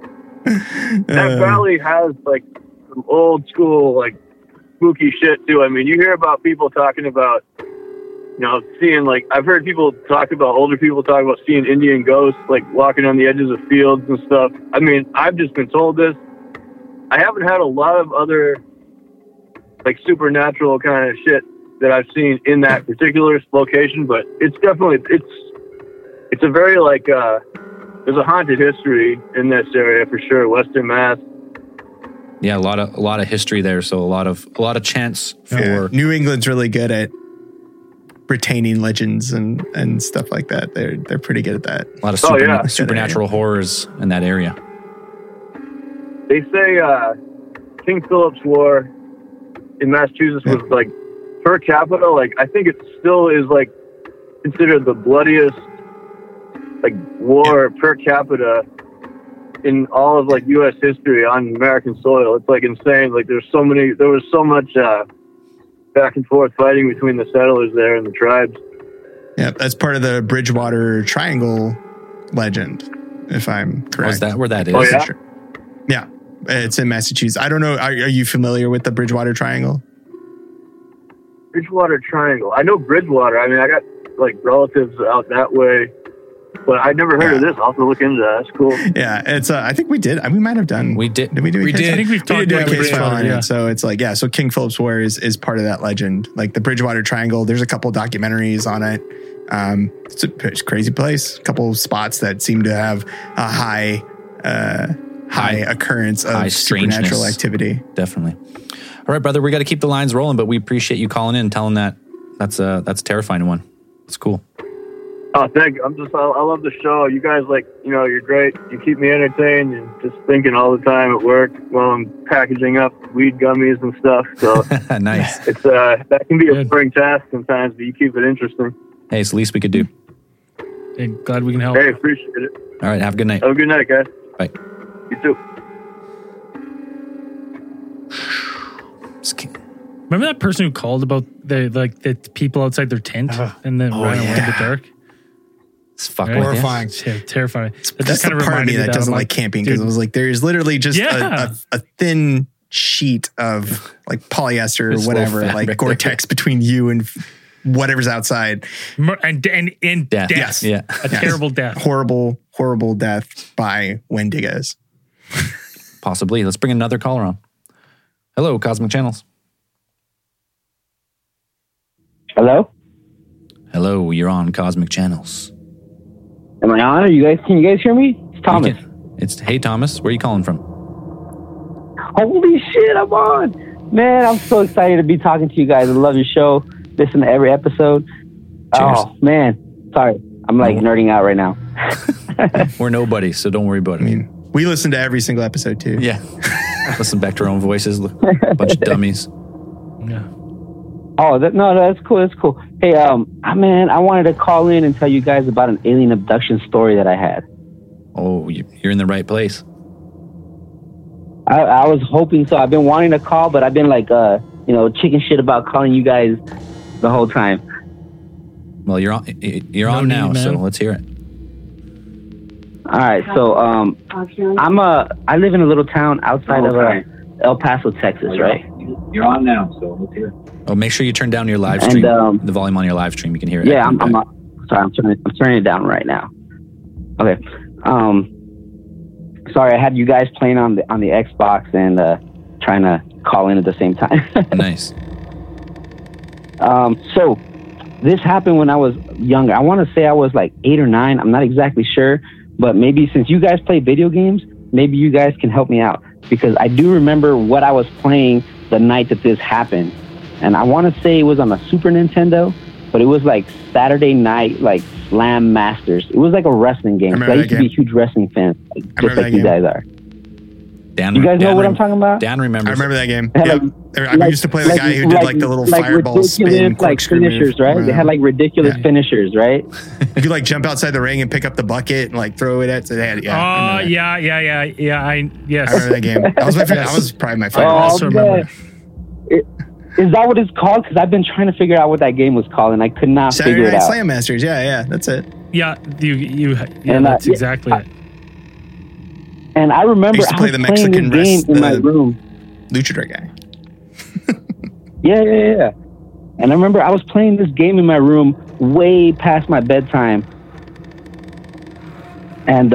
That valley has like some old school like spooky shit too. I mean, you hear about people talking about. Seeing like I've heard people talk about older people talk about seeing Indian ghosts like walking on the edges of fields and stuff. I mean, I've just been told this. I haven't had a lot of other like supernatural kind of shit that I've seen in that particular location, but it's definitely it's a very like there's a haunted history in this area for sure, Western Mass. Yeah, a lot of history there, so a lot of chance for New England's really good at retaining legends and stuff like that. They're pretty good at that. A lot of supernatural horrors in that area. They say King Philip's War in Massachusetts was like per capita, like I think it still is like considered the bloodiest like war per capita in all of like U.S. history on American soil. It's like insane. Like there was so much back and forth fighting between the settlers there and the tribes. Yeah, that's part of the Bridgewater Triangle legend, if I'm correct. Oh, is that where that is? Oh, yeah? Yeah, it's in Massachusetts. I don't know. Are you familiar with the Bridgewater Triangle? Bridgewater Triangle. I know Bridgewater. I mean, I got like relatives out that way, but I never heard of this. I'll have to look into that. That's cool. Yeah, it's. I think we did. We might have done. We did. Did we do? We did. I think we've talked about case file on yeah. it. So it's like So King Philip's War is part of that legend. Like the Bridgewater Triangle. There's a couple documentaries on it. It's a crazy place. A couple of spots that seem to have a high occurrence of supernatural activity. Definitely. All right, brother. We got to keep the lines rolling, but we appreciate you calling in and telling that. That's a terrifying one. It's cool. Oh, thank you. I love the show. You guys, you're great. You keep me entertained and just thinking all the time at work while I'm packaging up weed gummies and stuff. So nice. It's that can be a boring task sometimes, but you keep it interesting. Hey, it's the least we could do. Hey, glad we can help. Hey, appreciate it. All right, have a good night. Have a good night, guys. Bye. You too. Remember that person who called about the people outside their tent and then ran away in the dark? It's fucking horrifying. Yeah, terrifying. That's kind of part of me that doesn't like camping because it was like there's literally just a thin sheet of like polyester or This whatever, little like fabric. Gore-Tex between you and whatever's outside. And death. Yes. Yeah. A terrible death. Horrible death by Wendigos. Possibly. Let's bring another caller on. Hello, Cosmic Channels. Hello? Hello, you're on Cosmic Channels. Am I on? Can you guys hear me? It's Thomas. Hey Thomas, where are you calling from? Holy shit, I'm on. Man, I'm so excited to be talking to you guys. I love your show. Listen to every episode. Cheers. Oh, man. Sorry. I'm like nerding out right now. We're nobody, so don't worry about it. We listen to every single episode too. Yeah. Listen back to our own voices. A bunch of dummies. Yeah. Oh, no, that's cool. That's cool. Hey, man, I wanted to call in and tell you guys about an alien abduction story that I had. Oh, you're in the right place. I was hoping so. I've been wanting to call, but I've been like, chicken shit about calling you guys the whole time. Well, you're on. You're on now, so let's hear it. All right, so I live in a little town outside of El Paso, Texas, right? You're on now, so let's hear it. Oh, make sure you turn down your live stream. The volume on your live stream, you can hear it. Yeah, I'm sorry. I'm turning it down right now. Okay. Sorry, I had you guys playing on the Xbox and trying to call in at the same time. Nice. So this happened when I was younger. I want to say I was like 8 or 9. I'm not exactly sure, but maybe since you guys play video games, maybe you guys can help me out, because I do remember what I was playing the night that this happened. And I want to say it was on a Super Nintendo, but it was like Saturday night, like Slam Masters. It was like a wrestling game. I used to be a huge wrestling fan, just like you guys are. You guys know what I'm talking about? Dan remembers. I remember that game. Yeah. I used to play the guy who did like the little fireball spin, like finishers, right? They had like ridiculous finishers, right? You could like jump outside the ring and pick up the bucket and like throw it at. So they had, Yes. I remember that game. That was my favorite. That was probably my favorite. Oh, I also remember. Is that what it's called? Because I've been trying to figure out what that game was called, and I could not Saturday figure it Night out. Slam Masters. Yeah, that's it. Yeah, And, that's exactly it. And I remember I used to play the was playing Mexican this game in my room. luchador guy. Yeah. And I remember I was playing this game in my room way past my bedtime. And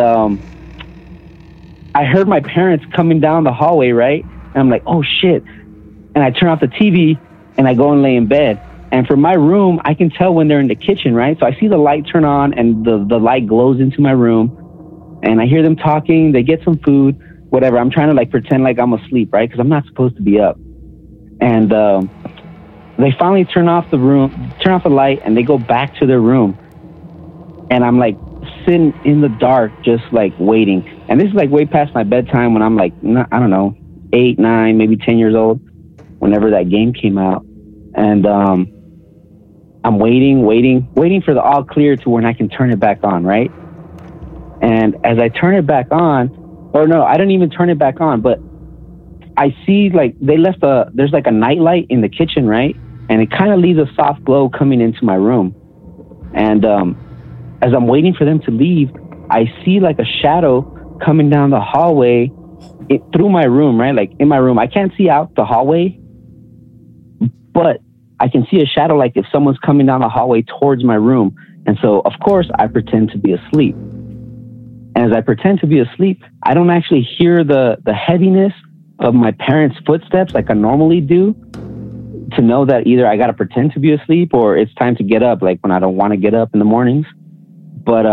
I heard my parents coming down the hallway, right? And I'm like, oh shit. And I turn off the TV and I go and lay in bed. And from my room, I can tell when they're in the kitchen, right? So I see the light turn on and the light glows into my room. And I hear them talking. They get some food, whatever. I'm trying to like pretend like I'm asleep, right? Because I'm not supposed to be up. And they finally turn off the light, and they go back to their room. And I'm like sitting in the dark, just like waiting. And this is like way past my bedtime when I'm like, I don't know, 8, 9, maybe 10 years old, whenever that game came out. And I'm waiting for the all clear to when I can turn it back on, right? And as I turn it back on, or no, I didn't even turn it back on, but I see like they left there's like a night light in the kitchen, right? And it kind of leaves a soft glow coming into my room. And as I'm waiting for them to leave, I see like a shadow coming down the hallway through my room, right? Like in my room. I can't see out the hallway, but I can see a shadow like if someone's coming down the hallway towards my room. And so, of course, I pretend to be asleep. And as I pretend to be asleep, I don't actually hear the heaviness of my parents' footsteps like I normally do, to know that either I got to pretend to be asleep or it's time to get up, like when I don't want to get up in the mornings. But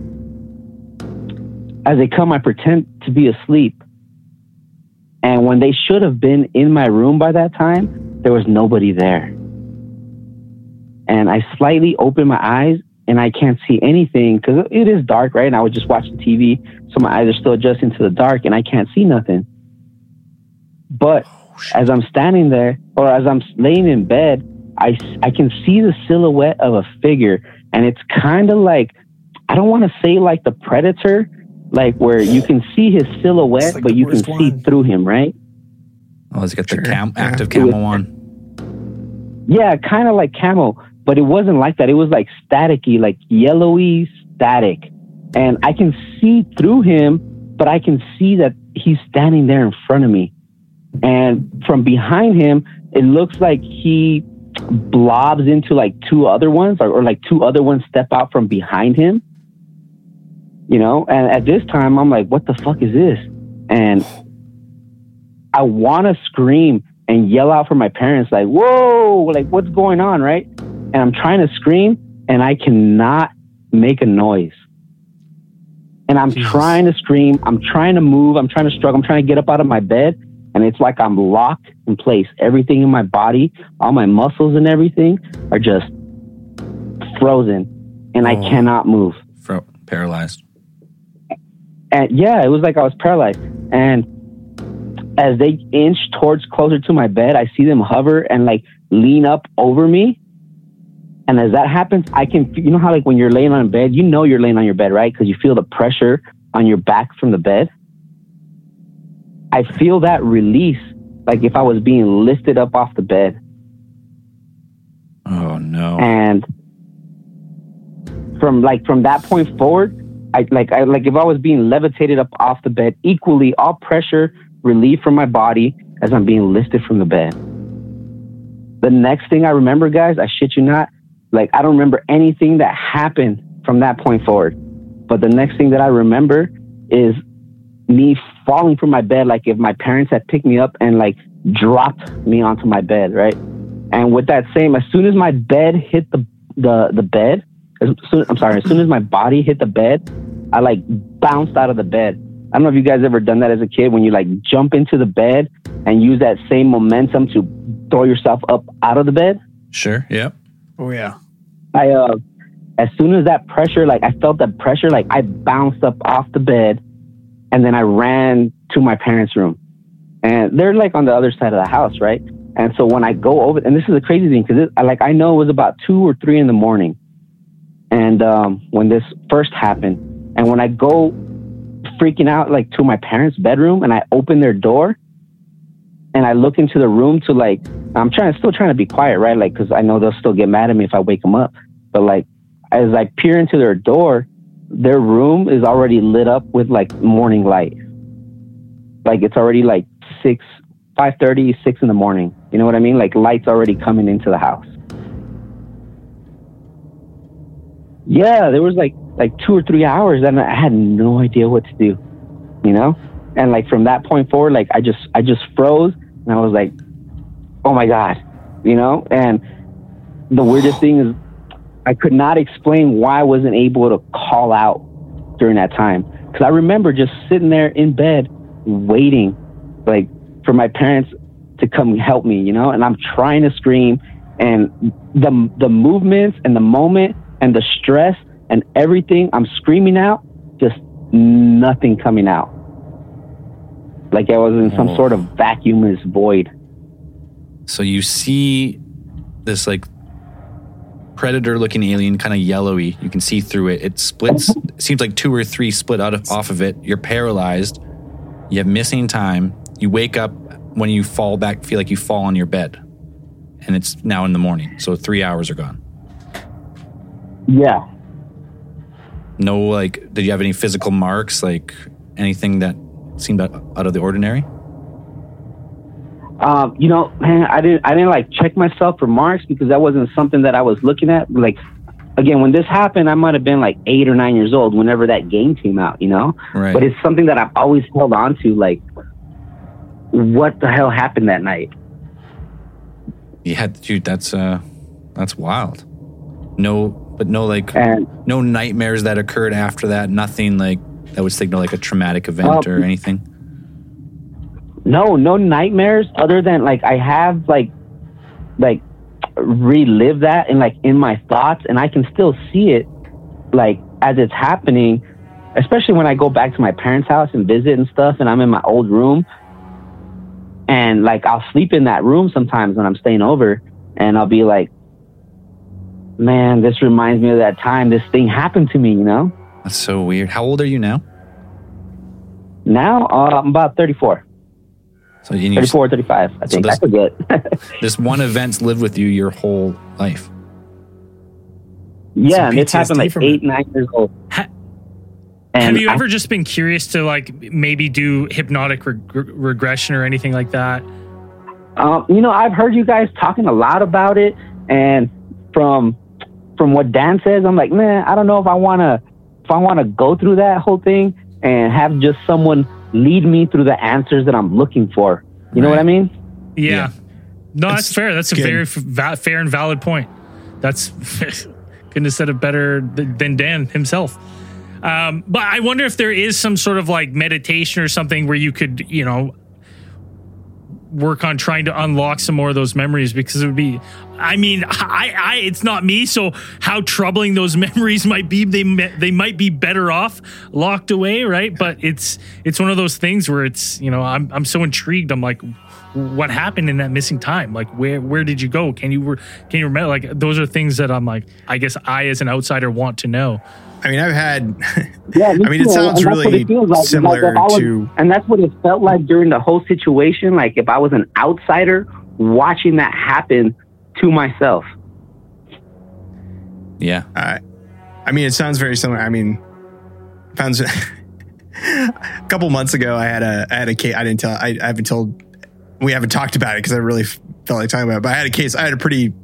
as they come, I pretend to be asleep. And when they should have been in my room by that time, there was nobody there. And I slightly open my eyes and I can't see anything because it is dark, right? And I was just watching TV, so my eyes are still adjusting to the dark and I can't see nothing. But as I'm standing there, or as I'm laying in bed, I can see the silhouette of a figure. And it's kind of like, I don't want to say like the Predator, like where you can see his silhouette, like but you can see through him, right? Oh, he's got the active camo on. Yeah, kind of like camo, but it wasn't like that. It was like staticky, like yellowy static. And I can see through him, but I can see that he's standing there in front of me. And from behind him, it looks like he blobs into like two other ones, or like two other ones step out from behind him. You know, and at this time, I'm like, what the fuck is this? And I want to scream and yell out for my parents, like, whoa, like, what's going on, right? And I'm trying to scream, and I cannot make a noise. And I'm trying to scream, I'm trying to move, I'm trying to struggle, I'm trying to get up out of my bed, and it's like I'm locked in place. Everything in my body, all my muscles and everything are just frozen, and I cannot move. Paralyzed. And yeah, it was like I was paralyzed. And as they inch towards closer to my bed, I see them hover and like lean up over me. And as that happens, I can, you know how like when you're laying on bed, you know you're laying on your bed, right? Because you feel the pressure on your back from the bed. I feel that release, like if I was being lifted up off the bed. Oh no. And from that point forward, I if I was being levitated up off the bed, equally all pressure relieved from my body as I'm being lifted from the bed. The next thing I remember, guys, I shit you not, like I don't remember anything that happened from that point forward. But the next thing that I remember is me falling from my bed, like if my parents had picked me up and like dropped me onto my bed, right? And with that same, as soon as my bed hit the bed, as soon as my body hit the bed, I like bounced out of the bed. I don't know if you guys ever done that as a kid, when you like jump into the bed and use that same momentum to throw yourself up out of the bed. Sure. Yeah. Oh yeah. As soon as that pressure, like I felt that pressure, like I bounced up off the bed, and then I ran to my parents' room, and they're like on the other side of the house, right? And so when I go over, and this is the crazy thing, because I know it was about 2 or 3 in the morning, and when this first happened, and when I go freaking out like to my parents' bedroom, and I open their door, and I look into the room to like, I'm still trying to be quiet, right? Like, because I know they'll still get mad at me if I wake them up. But like, as I peer into their door, their room is already lit up with like morning light. Like it's already like 5:30, 6 in the morning. You know what I mean? Like lights already coming into the house. Yeah, there was like 2 or 3 hours and I had no idea what to do, you know? And like from that point forward, like I just froze, and I was like, oh my God, you know? And the weirdest thing is I could not explain why I wasn't able to call out during that time. Because I remember just sitting there in bed waiting like for my parents to come help me, you know? And I'm trying to scream, and the movements and the moment and the stress and everything I'm screaming out, just nothing coming out. Like I was in some sort of vacuumless void. So you see this like predator looking alien, kind of yellowy. You can see through it. It splits. It seems like 2 or 3 split off of it. You're paralyzed. You have missing time. You wake up when you fall back, feel like you fall on your bed. And it's now in the morning. So 3 hours are gone. Yeah. No, like, did you have any physical marks? Like anything that seemed out of the ordinary? You know, man, I didn't like check myself for marks, because that wasn't something that I was looking at. Like, again, when this happened, I might have been like 8 or 9 years old whenever that game came out, you know? Right. But it's something that I've always held on to, like, what the hell happened that night? Yeah, dude, that's wild. No nightmares that occurred after that. Nothing like that would signal like a traumatic event or anything. No nightmares, other than like I have like relived that in my thoughts, and I can still see it like as it's happening, especially when I go back to my parents' house and visit and stuff, and I'm in my old room, and like I'll sleep in that room sometimes when I'm staying over, and I'll be like, man, this reminds me of that time this thing happened to me, you know? That's so weird. How old are you now? Now, I'm about 34. So 34, 35, I think. I forget. This one event's lived with you your whole life. Yeah, and this happened like 8, 9 years old. And have you ever just been curious to like maybe do hypnotic regression or anything like that? I've heard you guys talking a lot about it, and from what Dan says, I'm like, man, I don't know if I want to go through that whole thing and have just someone lead me through the answers that I'm looking for. You know what I mean? Yeah. No, that's fair. That's a very fair and valid point. That's couldn't have said it better than Dan himself. But I wonder if there is some sort of like meditation or something where you could, work on trying to unlock some more of those memories, because it would be, I it's not me, so how troubling those memories might be, they might be better off locked away, right? But it's one of those things where it's, I'm so intrigued. I'm like, what happened in that missing time? Like, where did you go? Can you remember? Like, those are things that I'm like, I guess I as an outsider want to know. I mean, I've had. It sounds really similar to. And that's what it felt like during the whole situation. Like if I was an outsider watching that happen to myself. Yeah. It sounds very similar. A couple months ago, I had a case. I haven't told. We haven't talked about it because I really felt like talking about it. But I had a case. I had a pretty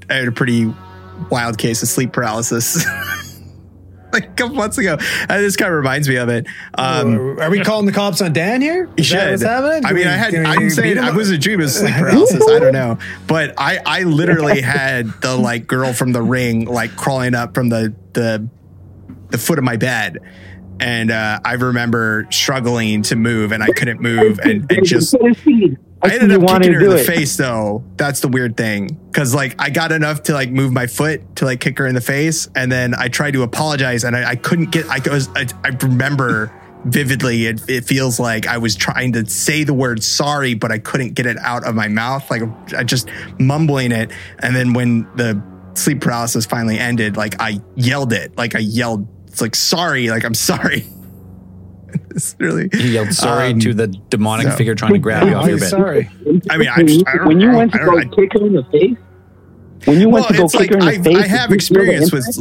wild case of sleep paralysis. Like a couple months ago. This kind of reminds me of it. Are we calling the cops on Dan here? You should. What's happening? I'm saying I was a dream of sleep paralysis. I don't know. But I literally had the like girl from The Ring like crawling up from the foot of my bed. And I remember struggling to move, and I couldn't move, and just I ended up kicking her in the face, though. That's the weird thing, because like I got enough to like move my foot to like kick her in the face, and then I tried to apologize, and I couldn't get. I remember vividly. It feels like I was trying to say the word sorry, but I couldn't get it out of my mouth. Like I just mumbling it, and then when the sleep paralysis finally ended, like I yelled it. Like I yelled, it's like sorry, like I'm sorry. It's really. He yelled sorry to the demonic figure trying to grab you off your bed. Sorry. I mean, I don't when you know. went to go kick her in the face. When you went to go kick her in the face, I have experience with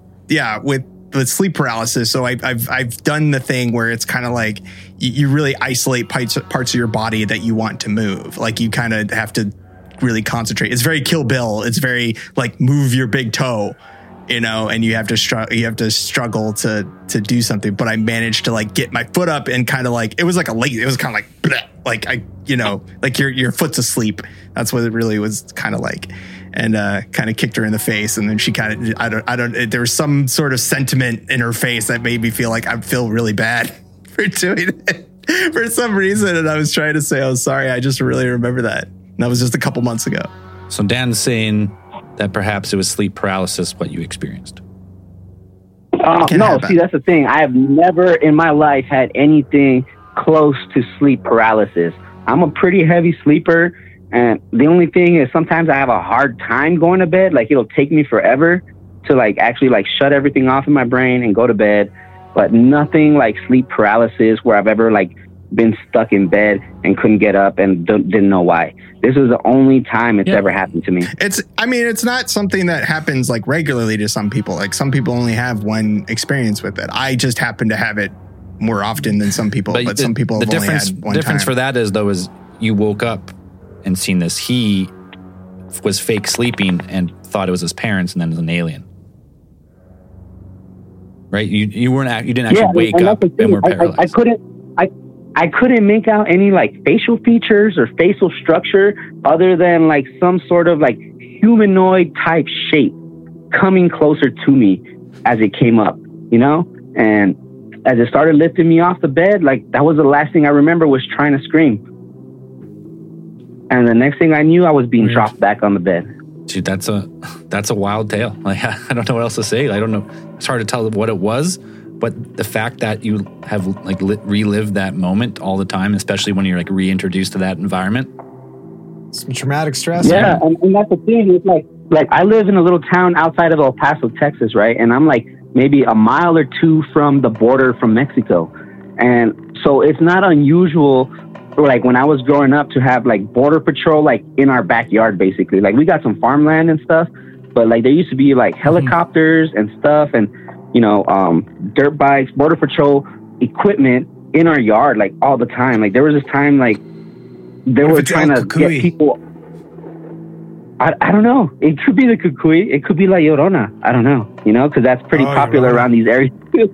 sleep paralysis. So I've done the thing where it's kind of like you really isolate parts of your body that you want to move. Like you kind of have to really concentrate. It's very Kill Bill. It's very like move your big toe. And you have to struggle to do something. But I managed to like get my foot up and kind of like, it was like it was kind of like, bleh, like like your foot's asleep. That's what it really was kind of like. And kind of kicked her in the face. And then she kind of, there was some sort of sentiment in her face that made me feel like I feel really bad for doing it for some reason. And I was trying to say, oh, sorry. I just really remember that. And that was just a couple months ago. So Dan's saying that perhaps it was sleep paralysis what you experienced. No, see, that's the thing. I have never in my life had anything close to sleep paralysis. I'm a pretty heavy sleeper, and the only thing is sometimes I have a hard time going to bed. Like it'll take me forever to like actually like shut everything off in my brain and go to bed, but nothing like sleep paralysis where I've ever like been stuck in bed and couldn't get up and didn't know why. This was the only time it's ever happened to me. It's not something that happens like regularly to some people. Like some people only have one experience with it. I just happen to have it more often than some people, but some people have only had one difference time. for that is you woke up and seen this. He was fake sleeping and thought it was his parents, and then it was an alien. Right? You didn't actually wake up and were paralyzed. I couldn't make out any like facial features or facial structure other than like some sort of like humanoid type shape coming closer to me as it came up, and as it started lifting me off the bed, like that was the last thing I remember was trying to scream. And the next thing I knew, I was being dropped back on the bed. Dude, that's a wild tale. Like I don't know what else to say. I don't know. It's hard to tell what it was. But the fact that you have like relived that moment all the time, especially when you're like reintroduced to that environment, some traumatic stress. Yeah, and that's the thing. It's like I live in a little town outside of El Paso, Texas, right? And I'm like maybe a mile or two from the border from Mexico, and so it's not unusual. Like when I was growing up, to have like border patrol like in our backyard, basically. Like we got some farmland and stuff, but like there used to be like helicopters and stuff, and dirt bikes, Border Patrol equipment in our yard, like all the time. Like there was this time, like they were trying to get people. I don't know. It could be the Cucuy. It could be La Llorona. I don't know. Because that's pretty popular around these areas too.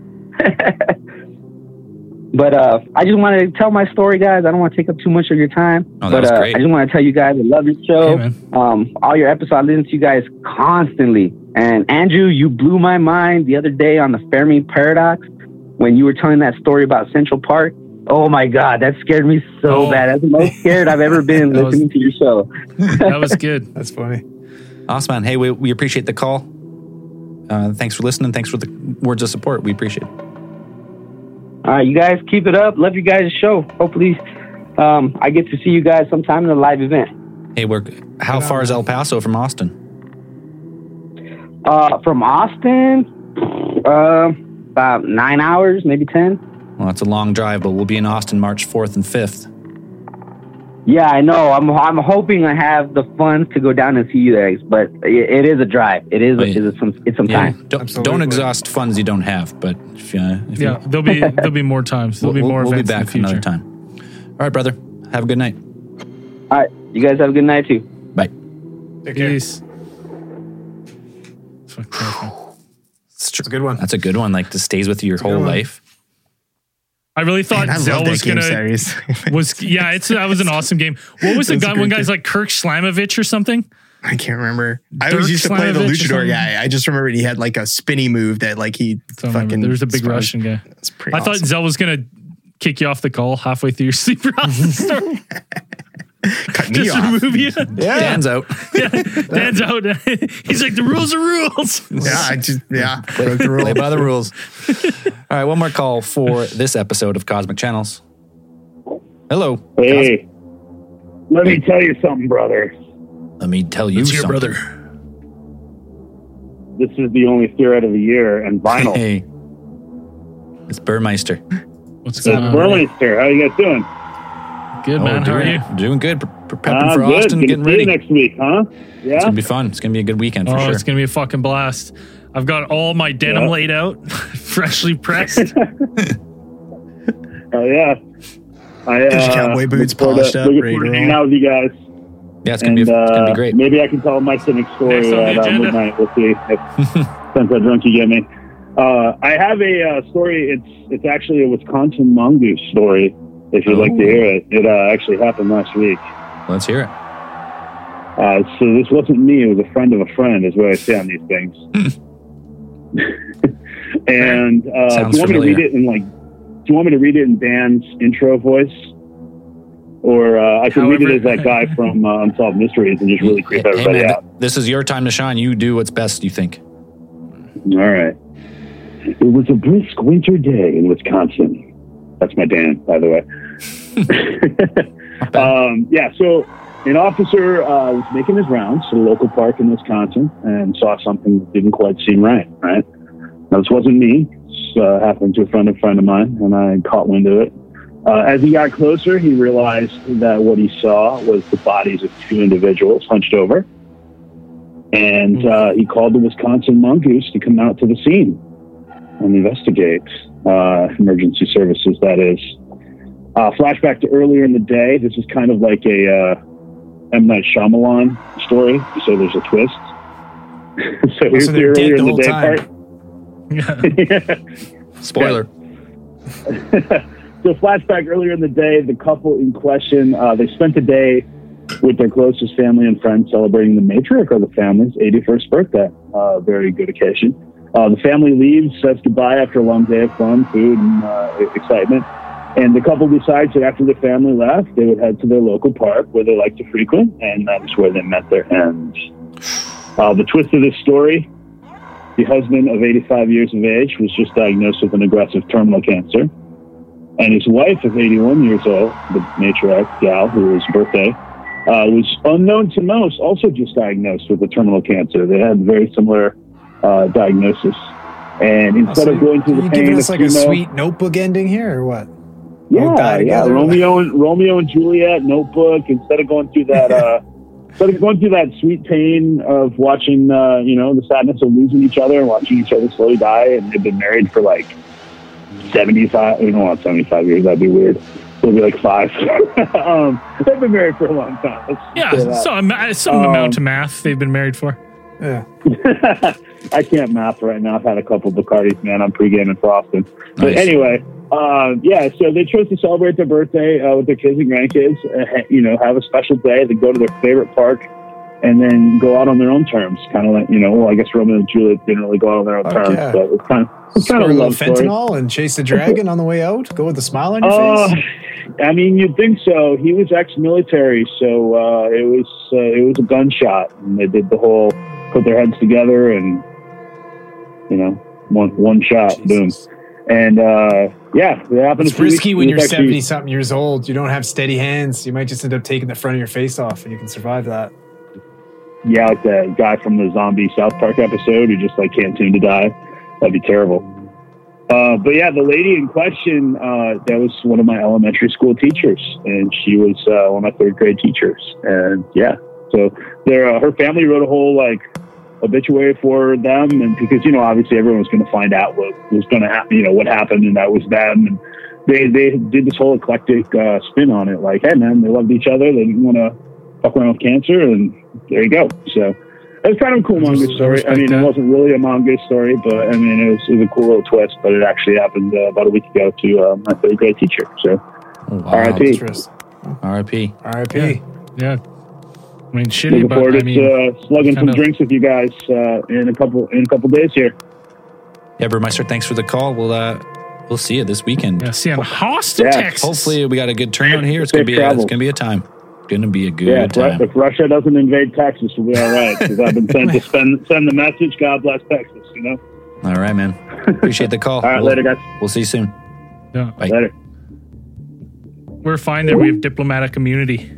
But I just wanted to tell my story, guys. I don't want to take up too much of your time. Oh, that was great. I just want to tell you guys I love your show. Hey, all your episodes, I listen to you guys constantly. And Andrew, you blew my mind the other day on the Fermi Paradox when you were telling that story about Central Park. Oh my God, that scared me so bad. That's the most scared I've ever been listening to your show. That was good. That's funny. Awesome, man. Hey, we appreciate the call. Thanks for listening. Thanks for the words of support. We appreciate it. All right, you guys keep it up. Love you guys' show. Hopefully, I get to see you guys sometime in a live event. Hey, how far is El Paso from Austin? From Austin, about 9 hours, maybe 10. Well, it's a long drive, but we'll be in Austin March 4th and 5th. Yeah, I know. I'm hoping I have the funds to go down and see you guys, but it is a drive. It's some time. Don't exhaust funds you don't have, but if there'll be more times. There'll be more we'll events be back in the another future. time. All right, brother. Have a good night. All right, you guys have a good night too. Bye. Peace. It's a good one. That's a good one. Like, this stays with you your whole life. I really thought Man, I Zell love that was game gonna series. that was an awesome game. What was the guy? One guy's like Kirk Slamovich or something. I can't remember. I Dirk always used to play the Slamovich or luchador something? guy. I just remember he had like a spinny move that like he fucking. There was a big Russian guy. That's pretty. I thought awesome. Zell was gonna kick you off the call halfway through your sleep paralysis story. Cut me Just off. remove you. Yeah. Dan's out. Dan's out. He's like, the rules are rules. Broke the rule. Play by the rules. All right, one more call for this episode of Cosmic Channels. Hello. Hey, let me tell you something, brother. Let me tell you something. brother. This is the only theorite of the year and vinyl. Hey, it's Burmeister. What's So, going on? Burmeister, how you guys doing? Good, man. How are you? Doing good. Prepping for Good. Austin, Gonna getting see you ready. next week, huh? Yeah. It's gonna be fun. It's gonna be a good weekend for sure. It's gonna be a fucking blast. I've got all my denim laid out, freshly pressed. Oh yeah. Get your cowboy boots polished up, Looking ready forward to to hanging roll. out with you guys. Yeah, it's gonna be great. Maybe I can tell my cynic story Next on the at agenda. midnight. We'll see. Depends how drunk you get me. I have a story. It's actually a Wisconsin mongoose story. If you'd like to hear it, it actually happened last week. Let's hear it. So this wasn't me; it was a friend of a friend, is what I say on these things. And do you Sounds want me to familiar. read it in do you want me to read it in Dan's intro voice, or I can read it as that guy from Unsolved Mysteries and just really creep Hey, everybody man, out? this is your time to shine. You do what's best, you think. All right. It was a brisk winter day in Wisconsin. That's my Dan, by the way. So an officer was making his rounds to the local park in Wisconsin and saw something that didn't quite seem right. Now, this wasn't me. This happened to a friend of mine, and I caught wind of it. As he got closer, he realized that what he saw was the bodies of two individuals hunched over. And he called the Wisconsin mongoose to come out to the scene and investigate. Emergency services, that is. Flashback to earlier in the day. This is kind of like a M. Night Shyamalan story, so there's a twist. So here's the earlier in the day part. Spoiler. So flashback earlier in the day, the couple in question, they spent the day with their closest family and friends celebrating the matriarch of the family's 81st birthday. Very good occasion. The family leaves, says goodbye after a long day of fun, food, and excitement. And the couple decides that after the family left, they would head to their local park where they like to frequent, and that's where they met their ends. The twist of this story, the husband of 85 years of age was just diagnosed with an aggressive terminal cancer. And his wife of 81 years old, the matriarch gal, whose birthday was unknown to most, also just diagnosed with a terminal cancer. They had very similar diagnosis. And instead of going through the you pain giving of us like a chemo- sweet Notebook ending here, or what? Yeah. Romeo and Juliet, Notebook. Instead of going through that So they're going through that sweet pain of watching, the sadness of losing each other and watching each other slowly die. And they've been married for like 75, not 75 years. That'd be weird. It'll be like 5. They've been married for a long time. Some amount of math they've been married for. Yeah. I can't math right now. I've had a couple Bacardis, man. I'm pre-gaming frosting. But anyway, so they chose to celebrate their birthday with their kids and grandkids, have a special day. They go to their favorite park and then go out on their own terms. Kind of like, I guess Romeo and Juliet didn't really go out on their own terms, but it's kind of a love story. Fentanyl and chase the dragon on the way out? Go with a smile on your face? I mean, you'd think so. He was ex-military, so it was a gunshot. And they did the whole put their heads together and, one shot, boom. And it happened. It's risky when you're 70-something years old. You don't have steady hands. You might just end up taking the front of your face off, and you can survive that. Yeah, like that guy from the zombie South Park episode who just can't seem to die. That'd be terrible. But yeah, the lady in question, that was one of my elementary school teachers, and she was one of my third grade teachers. And yeah, so her family wrote a whole obituary for them, and because obviously everyone was going to find out what was going to happen, what happened, and that was them. And they did this whole eclectic spin on it, like, hey man, they loved each other, they didn't want to fuck around with cancer, and there you go. So it was kind of a cool manga story. I mean, it wasn't really a manga story, but I mean, it was a cool little twist. But it actually happened about a week ago to my third grade teacher. So, R.I.P. R.I.P. R.I.P. Yeah. I mean, shitty, looking forward to slugging some drinks with you guys in a couple days here. Yeah, Burmeister, thanks for the call. We'll see you this weekend. Yeah, see you in Austin, Texas. Hopefully, we got a good turnout here. It's gonna be a time. Going to be a good time. If Russia doesn't invade Texas, we'll be all right. Because I've been sent to send the message. God bless Texas. All right, man. Appreciate the call. All right, later, guys. We'll see you soon. Yeah. Bye. Later. We're fine there. We have diplomatic immunity.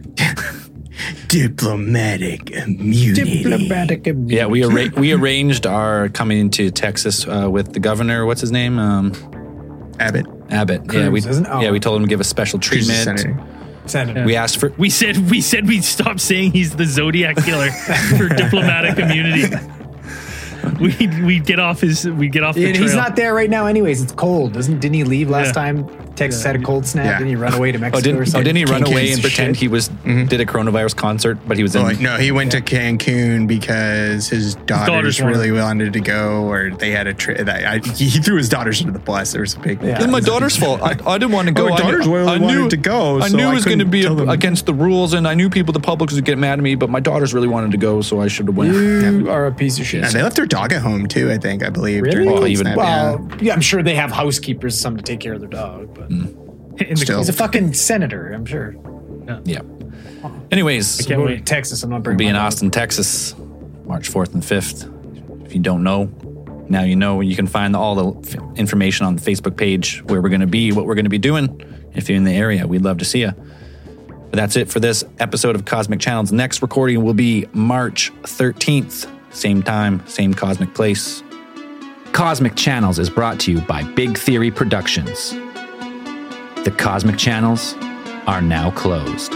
Diplomatic immunity. Yeah, we arranged our coming to Texas with the governor. What's his name? Abbott. Cruz, we told him to give a special treatment. Senator. We asked for. We said we'd stop saying he's the Zodiac killer for diplomatic immunity. We get off the trail. He's not there right now, anyways. It's cold. Didn't he leave last time? Texas had a cold snap. Yeah. Didn't he run away to Mexico or something? Didn't he run away and pretend he was did a coronavirus concert, but he was in? No, he went to Cancun because his daughters really wanted to go, or they had a trip. He threw his daughters into the bus. There was a big. It's my daughter's fault. I didn't want to go. My daughters wanted to go. I knew it was going to be against the rules, and I knew the public would get mad at me. But my daughters really wanted to go, so I should have went. You are a piece of shit. And they left their dog at home too. I believe. Really? I'm sure they have housekeepers, some to take care of their dog, but. He's a fucking senator, I'm sure. Yeah. Anyways, I can't wait to Texas. I'm not bringing. We'll be in Austin, Texas, March 4th and 5th. If you don't know, now you know. You can find all the information on the Facebook page where we're going to be, what we're going to be doing. If you're in the area, we'd love to see you. But that's it for this episode of Cosmic Channels. Next recording will be March 13th. Same time, same cosmic place. Cosmic Channels is brought to you by Big Theory Productions. The Cosmic Channels are now closed.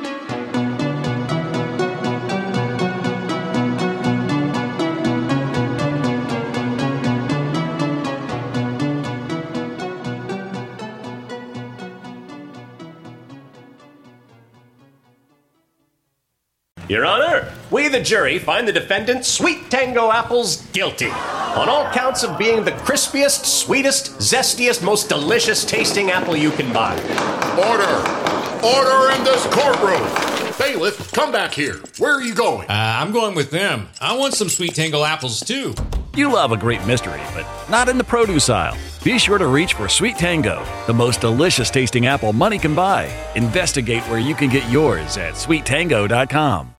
Your Honor, we, the jury, find the defendant, Sweet Tango Apples, guilty on all counts of being the crispiest, sweetest, zestiest, most delicious tasting apple you can buy. Order in this courtroom. Bailiff, come back here. Where are you going? I'm going with them. I want some Sweet Tango apples, too. You love a great mystery, but not in the produce aisle. Be sure to reach for Sweet Tango, the most delicious tasting apple money can buy. Investigate where you can get yours at sweettango.com.